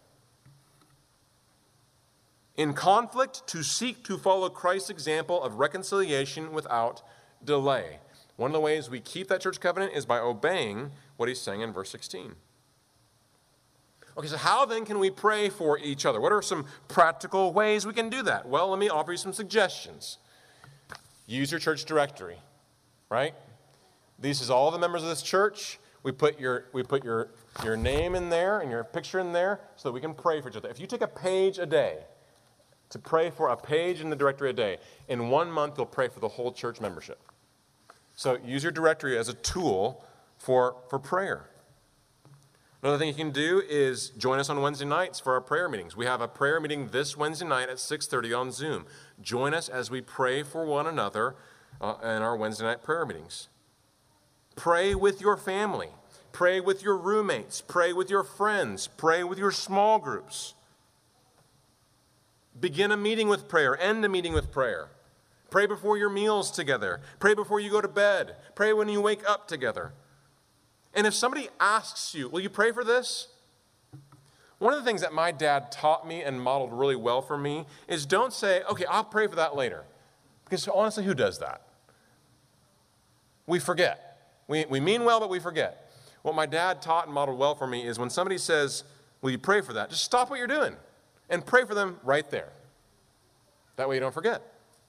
Speaker 3: In conflict, to seek to follow Christ's example of reconciliation without delay. One of the ways we keep that church covenant is by obeying what he's saying in verse sixteen. Okay, so how then can we pray for each other? What are some practical ways we can do that? Well, let me offer you some suggestions. Use your church directory, right? This is all the members of this church. We put your we put your, your name in there and your picture in there so that we can pray for each other. If you take a page a day to pray for a page in the directory a day, in one month you'll pray for the whole church membership. So use your directory as a tool for, for prayer. Another thing you can do is join us on Wednesday nights for our prayer meetings. We have a prayer meeting this Wednesday night at six thirty on Zoom. Join us as we pray for one another uh, in our Wednesday night prayer meetings. Pray with your family. Pray with your roommates. Pray with your friends. Pray with your small groups. Begin a meeting with prayer. End a meeting with prayer. Pray before your meals together. Pray before you go to bed. Pray when you wake up together. And if somebody asks you, will you pray for this? One of the things that my dad taught me and modeled really well for me is don't say, okay, I'll pray for that later. Because honestly, who does that? We forget. We, we mean well, but we forget. What my dad taught and modeled well for me is when somebody says, will you pray for that? Just stop what you're doing and pray for them right there. That way you don't forget.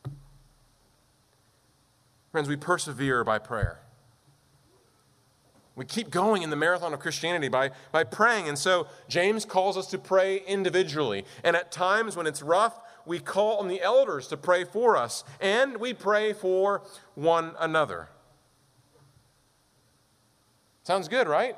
Speaker 3: Friends, we persevere by prayer. We keep going in the marathon of Christianity by, by praying. And so James calls us to pray individually. And at times when it's rough, we call on the elders to pray for us. And we pray for one another. Sounds good, right?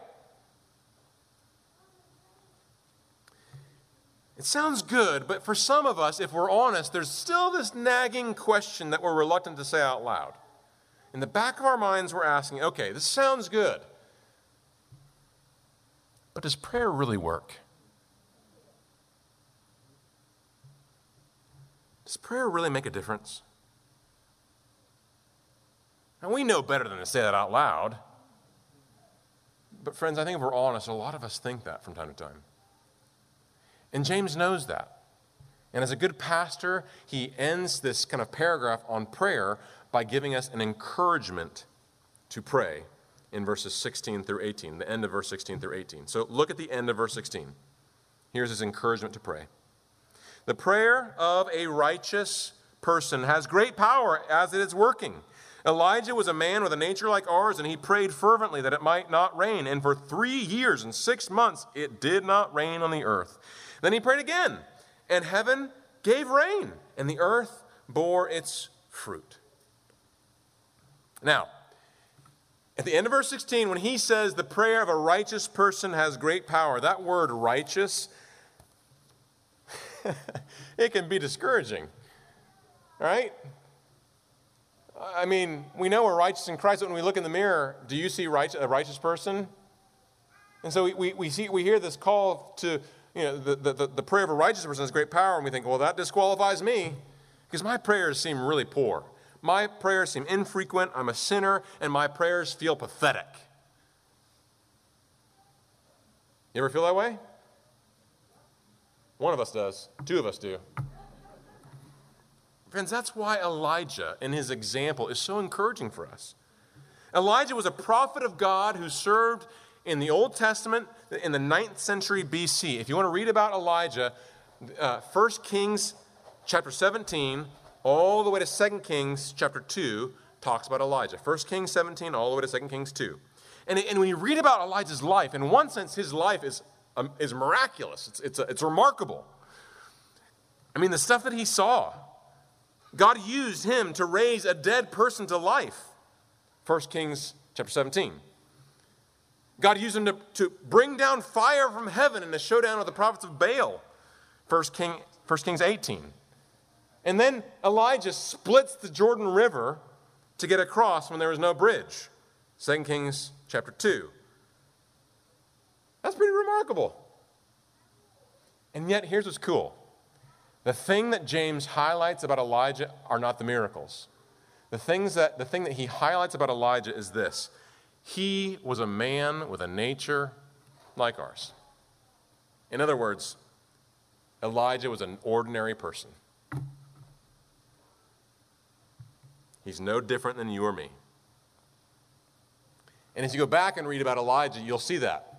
Speaker 3: It sounds good, but for some of us, if we're honest, there's still this nagging question that we're reluctant to say out loud. In the back of our minds, we're asking, okay, this sounds good, but does prayer really work? Does prayer really make a difference? And we know better than to say that out loud. But friends, I think if we're honest, a lot of us think that from time to time. And James knows that. And as a good pastor, he ends this kind of paragraph on prayer by giving us an encouragement to pray in verses sixteen through eighteen, the end of verse sixteen through eighteen. So look at the end of verse sixteen. Here's his encouragement to pray. The prayer of a righteous person has great power as it is working. Elijah was a man with a nature like ours, and he prayed fervently that it might not rain. And for three years and six months, it did not rain on the earth. Then he prayed again, and heaven gave rain, and the earth bore its fruit. Now, at the end of verse sixteen, when he says the prayer of a righteous person has great power, that word righteous, it can be discouraging, right? I mean, we know we're righteous in Christ, but when we look in the mirror, do you see right, a righteous person? And so we, we, we, see, we hear this call to, you know, the, the, the prayer of a righteous person has great power, and we think, well, that disqualifies me, because my prayers seem really poor. My prayers seem infrequent, I'm a sinner, and my prayers feel pathetic. You ever feel that way? One of us does. Two of us do. Friends, that's why Elijah and his example is so encouraging for us. Elijah was a prophet of God who served in the Old Testament in the ninth century B C. If you want to read about Elijah, uh, First Kings chapter seventeen, all the way to Second Kings chapter two talks about Elijah. First Kings seventeen, all the way to Second Kings two. And, and when you read about Elijah's life, in one sense, his life is, um, is miraculous. It's, it's, a, it's remarkable. I mean, the stuff that he saw, God used him to raise a dead person to life. First Kings chapter seventeen. God used him to, to bring down fire from heaven in a showdown with the prophets of Baal. First King, First Kings eighteen. And then Elijah splits the Jordan River to get across when there was no bridge. Second Kings chapter two. That's pretty remarkable. And yet, here's what's cool. The thing that James highlights about Elijah are not the miracles. The things that the thing that he highlights about Elijah is this. He was a man with a nature like ours. In other words, Elijah was an ordinary person. He's no different than you or me. And as you go back and read about Elijah, you'll see that.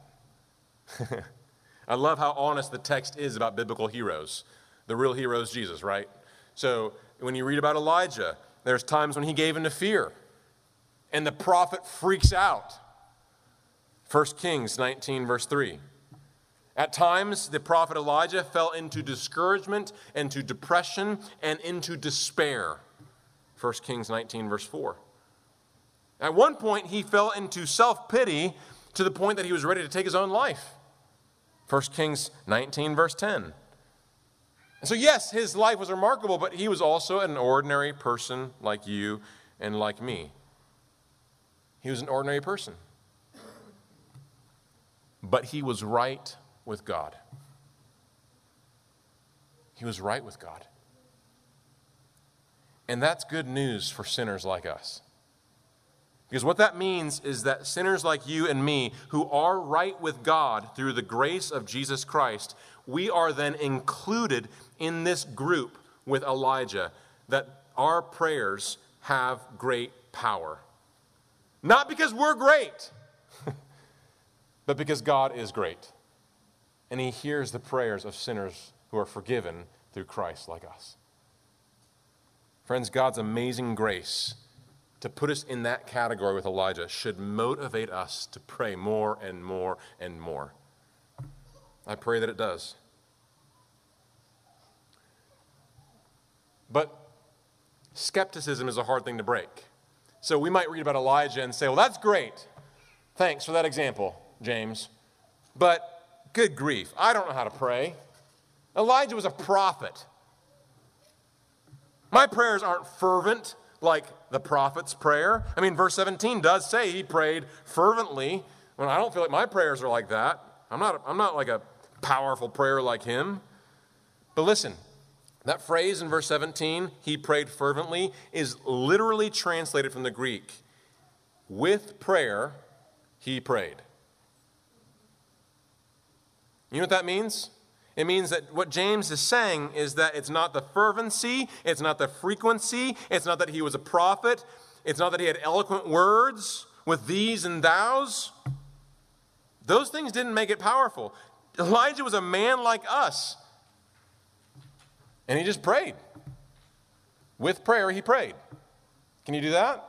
Speaker 3: I love how honest the text is about biblical heroes. The real hero is Jesus, right? So when you read about Elijah, there's times when he gave into fear. And the prophet freaks out. First Kings nineteen, verse three. At times, the prophet Elijah fell into discouragement, into depression, and into despair. First Kings nineteen, verse four. At one point, he fell into self-pity to the point that he was ready to take his own life. First Kings nineteen, verse ten. And so yes, his life was remarkable, but he was also an ordinary person like you and like me. He was an ordinary person. but he was right with God. He was right with God. And that's good news for sinners like us. Because what that means is that sinners like you and me, who are right with God through the grace of Jesus Christ, we are then included in this group with Elijah, that our prayers have great power. Not because we're great, but because God is great. And he hears the prayers of sinners who are forgiven through Christ like us. Friends, God's amazing grace to put us in that category with Elijah should motivate us to pray more and more and more. I pray that it does. But skepticism is a hard thing to break. So we might read about Elijah and say, well, that's great. Thanks for that example, James. But good grief, I don't know how to pray. Elijah was a prophet. My prayers aren't fervent like the prophet's prayer. I mean, verse seventeen does say he prayed fervently. Well, I don't feel like my prayers are like that. I'm not, I'm not like a powerful prayer like him. But listen, that phrase in verse seventeen, he prayed fervently, is literally translated from the Greek. With prayer, he prayed. You know what that means? It means that what James is saying is that it's not the fervency, it's not the frequency, it's not that he was a prophet, it's not that he had eloquent words with these and thous. Those things didn't make it powerful. Elijah was a man like us. And he just prayed. With prayer, he prayed. Can you do that?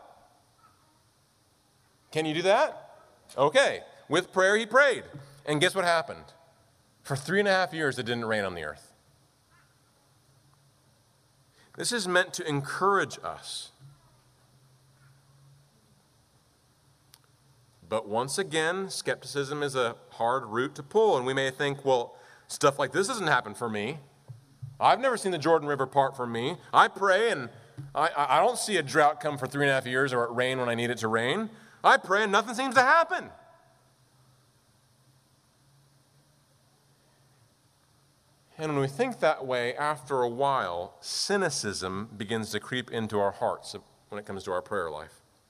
Speaker 3: Can you do that? Okay. With prayer, he prayed. And guess what happened? For three and a half years, it didn't rain on the earth. This is meant to encourage us. But once again, skepticism is a hard root to pull. And we may think, well, stuff like this doesn't happen for me. I've never seen the Jordan River part for me. I pray and I, I don't see a drought come for three and a half years or it rain when I need it to rain. I pray and nothing seems to happen. And when we think that way, after a while, cynicism begins to creep into our hearts when it comes to our prayer life.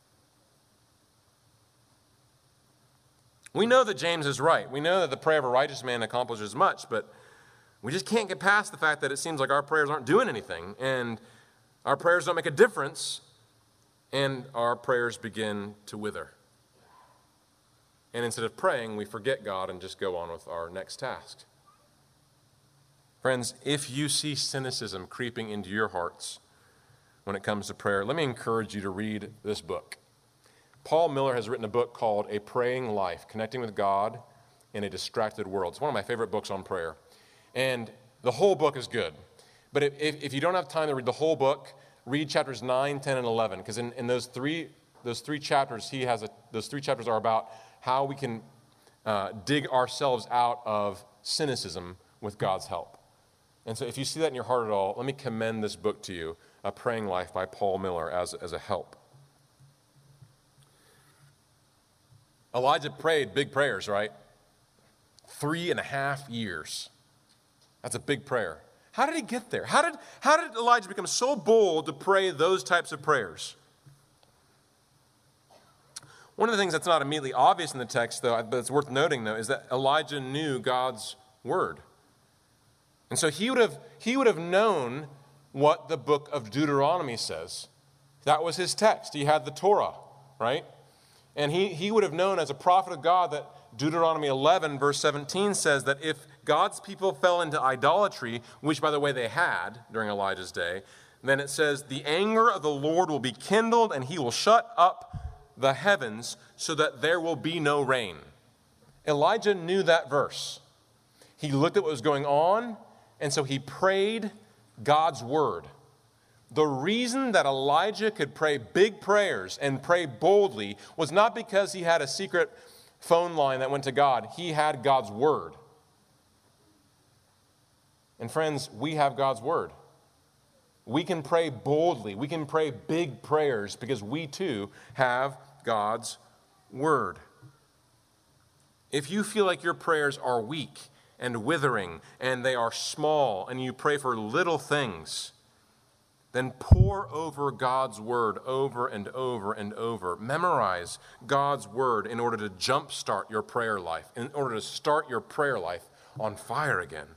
Speaker 3: We know that James is right. We know that the prayer of a righteous man accomplishes much, but we just can't get past the fact that it seems like our prayers aren't doing anything, and our prayers don't make a difference, and our prayers begin to wither. And instead of praying, we forget God and just go on with our next task. Friends, if you see cynicism creeping into your hearts when it comes to prayer, let me encourage you to read this book. Paul Miller has written a book called A Praying Life, Connecting with God in a Distracted World. It's one of my favorite books on prayer. And the whole book is good. But if, if you don't have time to read the whole book, read chapters nine, ten, and eleven. Because in, in those three those three chapters, he has a, those three chapters are about how we can uh, dig ourselves out of cynicism with God's help. And so if you see that in your heart at all, let me commend this book to you, A Praying Life by Paul Miller, as, as a help. Elijah prayed big prayers, right? Three and a half years. That's a big prayer. How did he get there? How did, how did Elijah become so bold to pray those types of prayers? One of the things that's not immediately obvious in the text, though, but it's worth noting, though, is that Elijah knew God's word. And so he would have he would have known what the book of Deuteronomy says. That was his text. He had the Torah, right? And he, he would have known as a prophet of God that Deuteronomy eleven, verse seventeen says that if God's people fell into idolatry, which, by the way, they had during Elijah's day, then it says, the anger of the Lord will be kindled and he will shut up the heavens so that there will be no rain. Elijah knew that verse. He looked at what was going on, and so he prayed God's word. The reason that Elijah could pray big prayers and pray boldly was not because he had a secret phone line that went to God. He had God's word. And friends, we have God's word. We can pray boldly. We can pray big prayers because we too have God's word. If you feel like your prayers are weak and withering and they are small and you pray for little things, then pour over God's word over and over and over. Memorize God's word in order to jumpstart your prayer life, in order to start your prayer life on fire again.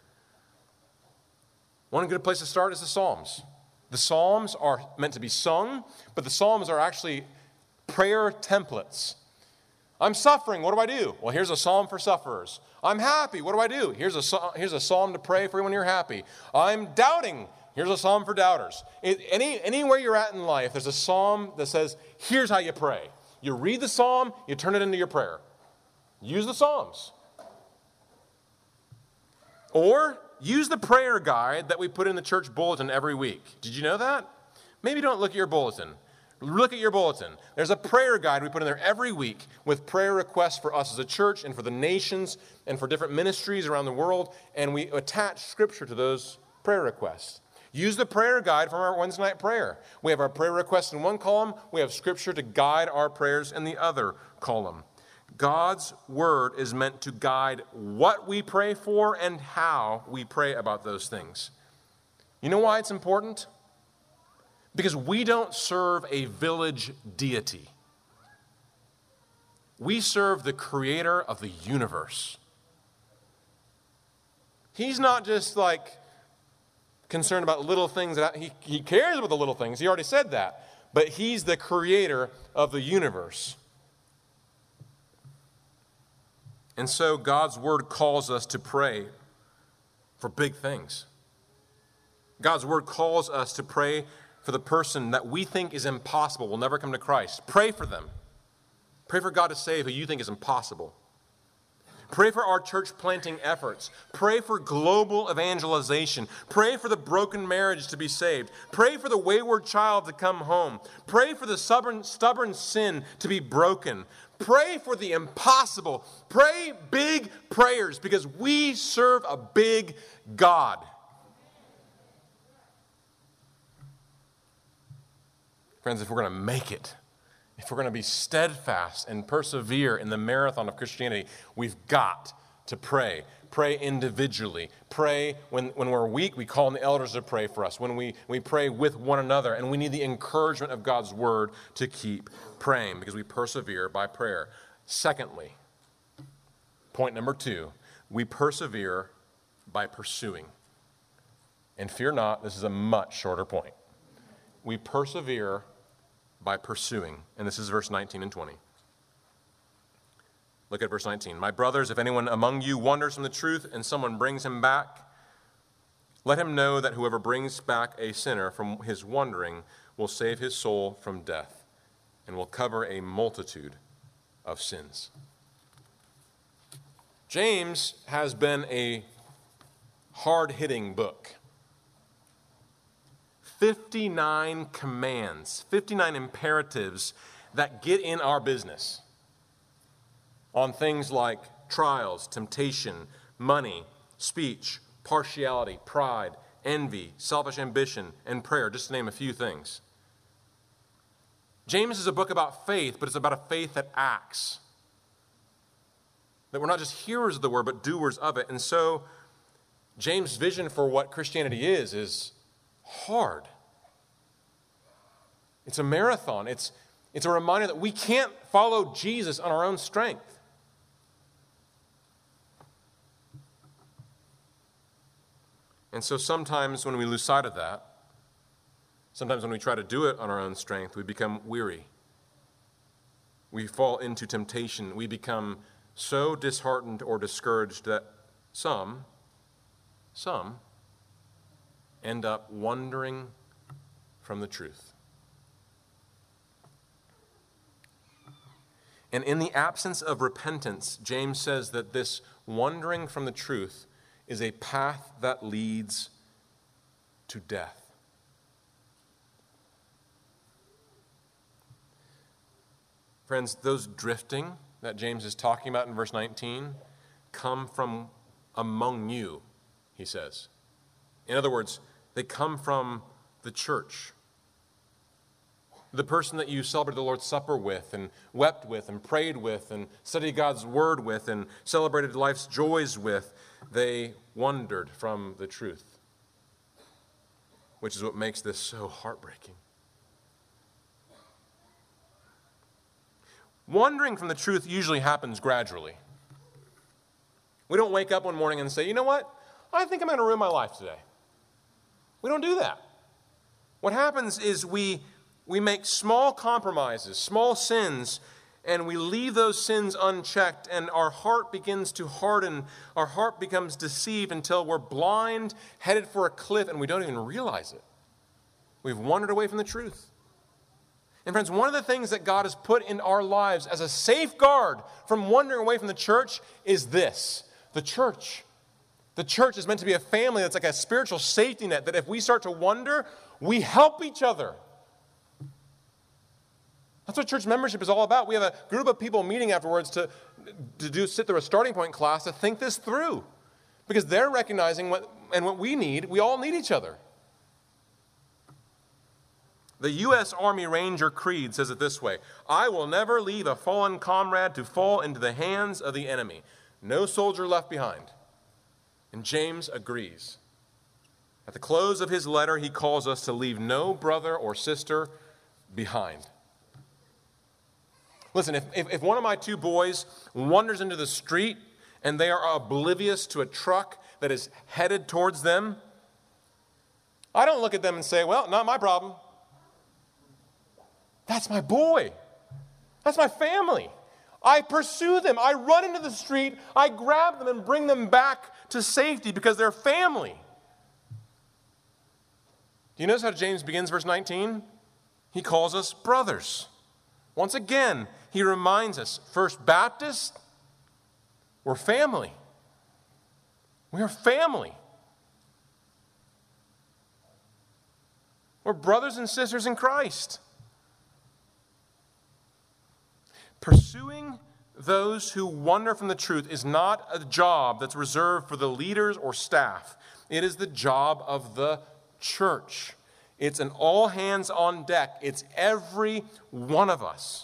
Speaker 3: One good place to start is the Psalms. The Psalms are meant to be sung, but the Psalms are actually prayer templates. I'm suffering, what do I do? Well, here's a psalm for sufferers. I'm happy, what do I do? Here's a, here's a psalm to pray for when you're happy. I'm doubting, here's a psalm for doubters. It, any, anywhere you're at in life, there's a psalm that says, here's how you pray. You read the psalm, you turn it into your prayer. Use the Psalms. Or use the prayer guide that we put in the church bulletin every week. Did you know that? Maybe don't look at your bulletin. Look at your bulletin. There's a prayer guide we put in there every week with prayer requests for us as a church and for the nations and for different ministries around the world, and we attach scripture to those prayer requests. Use the prayer guide from our Wednesday night prayer. We have our prayer requests in one column. We have scripture to guide our prayers in the other column. God's word is meant to guide what we pray for and how we pray about those things. You know why it's important? Because we don't serve a village deity. We serve the creator of the universe. He's not just like concerned about little things. That he, he cares about the little things. He already said that. But he's the creator of the universe. And so God's word calls us to pray for big things. God's word calls us to pray for the person that we think is impossible, will never come to Christ. Pray for them. Pray for God to save who you think is impossible. Pray for our church planting efforts. Pray for global evangelization. Pray for the broken marriage to be saved. Pray for the wayward child to come home. Pray for the stubborn, stubborn sin to be broken. Pray for the impossible. Pray big prayers because we serve a big God. Friends, if we're going to make it, if we're going to be steadfast and persevere in the marathon of Christianity, we've got to pray. Pray individually. Pray when, when we're weak, we call on the elders to pray for us. When we, we pray with one another, and we need the encouragement of God's word to keep praying because we persevere by prayer. Secondly, point number two, we persevere by pursuing. And fear not, this is a much shorter point. We persevere by pursuing. And this is verse nineteen and twenty. Look at verse nineteen. My brothers, if anyone among you wanders from the truth and someone brings him back, let him know that whoever brings back a sinner from his wandering will save his soul from death and will cover a multitude of sins. James has been a hard-hitting book. fifty-nine commands, fifty-nine imperatives that get in our business on things like trials, temptation, money, speech, partiality, pride, envy, selfish ambition, and prayer, just to name a few things. James is a book about faith, but it's about a faith that acts. That we're not just hearers of the word, but doers of it. And so James' vision for what Christianity is, is hard. It's a marathon. It's, it's a reminder that we can't follow Jesus on our own strength. And so sometimes when we lose sight of that, sometimes when we try to do it on our own strength, we become weary. We fall into temptation. We become so disheartened or discouraged that some, some end up wandering from the truth. And in the absence of repentance, James says that this wandering from the truth is a path that leads to death. Friends, those drifting that James is talking about in verse nineteen come from among you, he says. In other words, they come from the church. The person that you celebrated the Lord's Supper with and wept with and prayed with and studied God's Word with and celebrated life's joys with, they wandered from the truth, which is what makes this so heartbreaking. Wandering from the truth usually happens gradually. We don't wake up one morning and say, you know what? I think I'm going to ruin my life today. We don't do that. What happens is we, we make small compromises, small sins, and we leave those sins unchecked, and our heart begins to harden. Our heart becomes deceived until we're blind, headed for a cliff, and we don't even realize it. We've wandered away from the truth. And friends, one of the things that God has put in our lives as a safeguard from wandering away from the church is this: the church. The church is meant to be a family that's like a spiritual safety net, that if we start to wander, we help each other. That's what church membership is all about. We have a group of people meeting afterwards to, to do sit through a starting point class to think this through. Because they're recognizing what and what we need, we all need each other. The U S Army Ranger Creed says it this way: I will never leave a fallen comrade to fall into the hands of the enemy. No soldier left behind. And James agrees. At the close of his letter, he calls us to leave no brother or sister behind. Listen, if, if, if one of my two boys wanders into the street and they are oblivious to a truck that is headed towards them, I don't look at them and say, well, not my problem. That's my boy. That's my family. I pursue them. I run into the street. I grab them and bring them back to safety because they're family. Do you notice how James begins verse nineteen? He calls us brothers. Once again, he reminds us, First Baptist, we're family. We are family. We're brothers and sisters in Christ. Pursuing those who wander from the truth is not a job that's reserved for the leaders or staff. It is the job of the church. It's an all hands on deck. It's every one of us.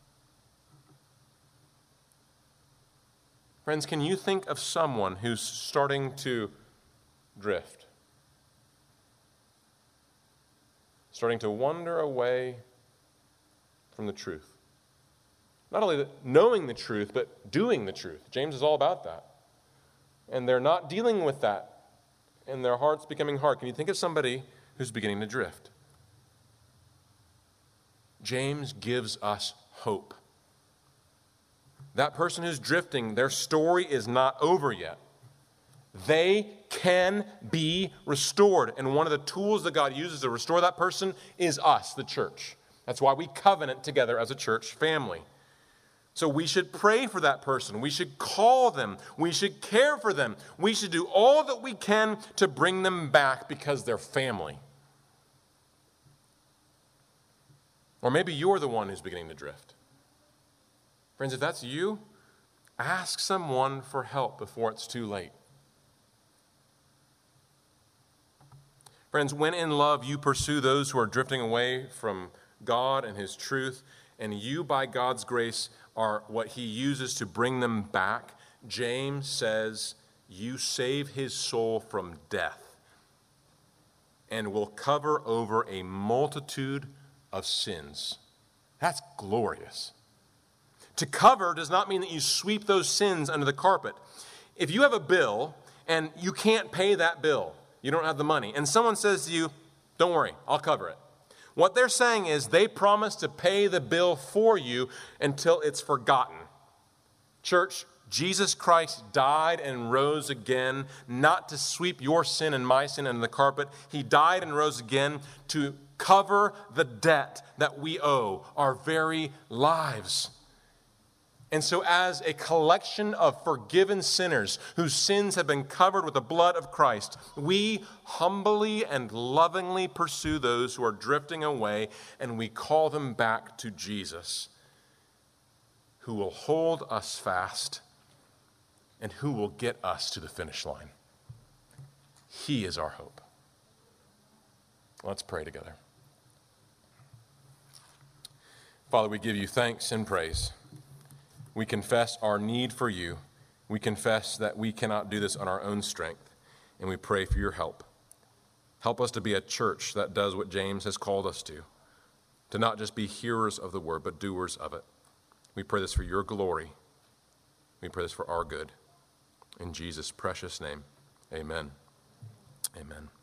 Speaker 3: Friends, can you think of someone who's starting to drift? Starting to wander away from the truth. Not only knowing the truth, but doing the truth. James is all about that. And they're not dealing with that. And their heart's becoming hard. Can you think of somebody who's beginning to drift? James gives us hope. That person who's drifting, their story is not over yet. They can be restored. And one of the tools that God uses to restore that person is us, the church. That's why we covenant together as a church family. So we should pray for that person. We should call them. We should care for them. We should do all that we can to bring them back because they're family. Or maybe you're the one who's beginning to drift. Friends, if that's you, ask someone for help before it's too late. Friends, when in love you pursue those who are drifting away from God and His truth, and you, by God's grace, are what He uses to bring them back, James says, you save his soul from death and will cover over a multitude of sins. That's glorious. To cover does not mean that you sweep those sins under the carpet. If you have a bill and you can't pay that bill, you don't have the money, and someone says to you, don't worry, I'll cover it. What they're saying is they promise to pay the bill for you until it's forgotten. Church, Jesus Christ died and rose again, not to sweep your sin and my sin under the carpet. He died and rose again to cover the debt that we owe, our very lives. And so as a collection of forgiven sinners whose sins have been covered with the blood of Christ, we humbly and lovingly pursue those who are drifting away, and we call them back to Jesus, who will hold us fast and who will get us to the finish line. He is our hope. Let's pray together. Father, we give you thanks and praise. We confess our need for you. We confess that we cannot do this on our own strength, and we pray for your help. Help us to be a church that does what James has called us to, to not just be hearers of the word, but doers of it. We pray this for your glory. We pray this for our good. In Jesus' precious name, amen. Amen.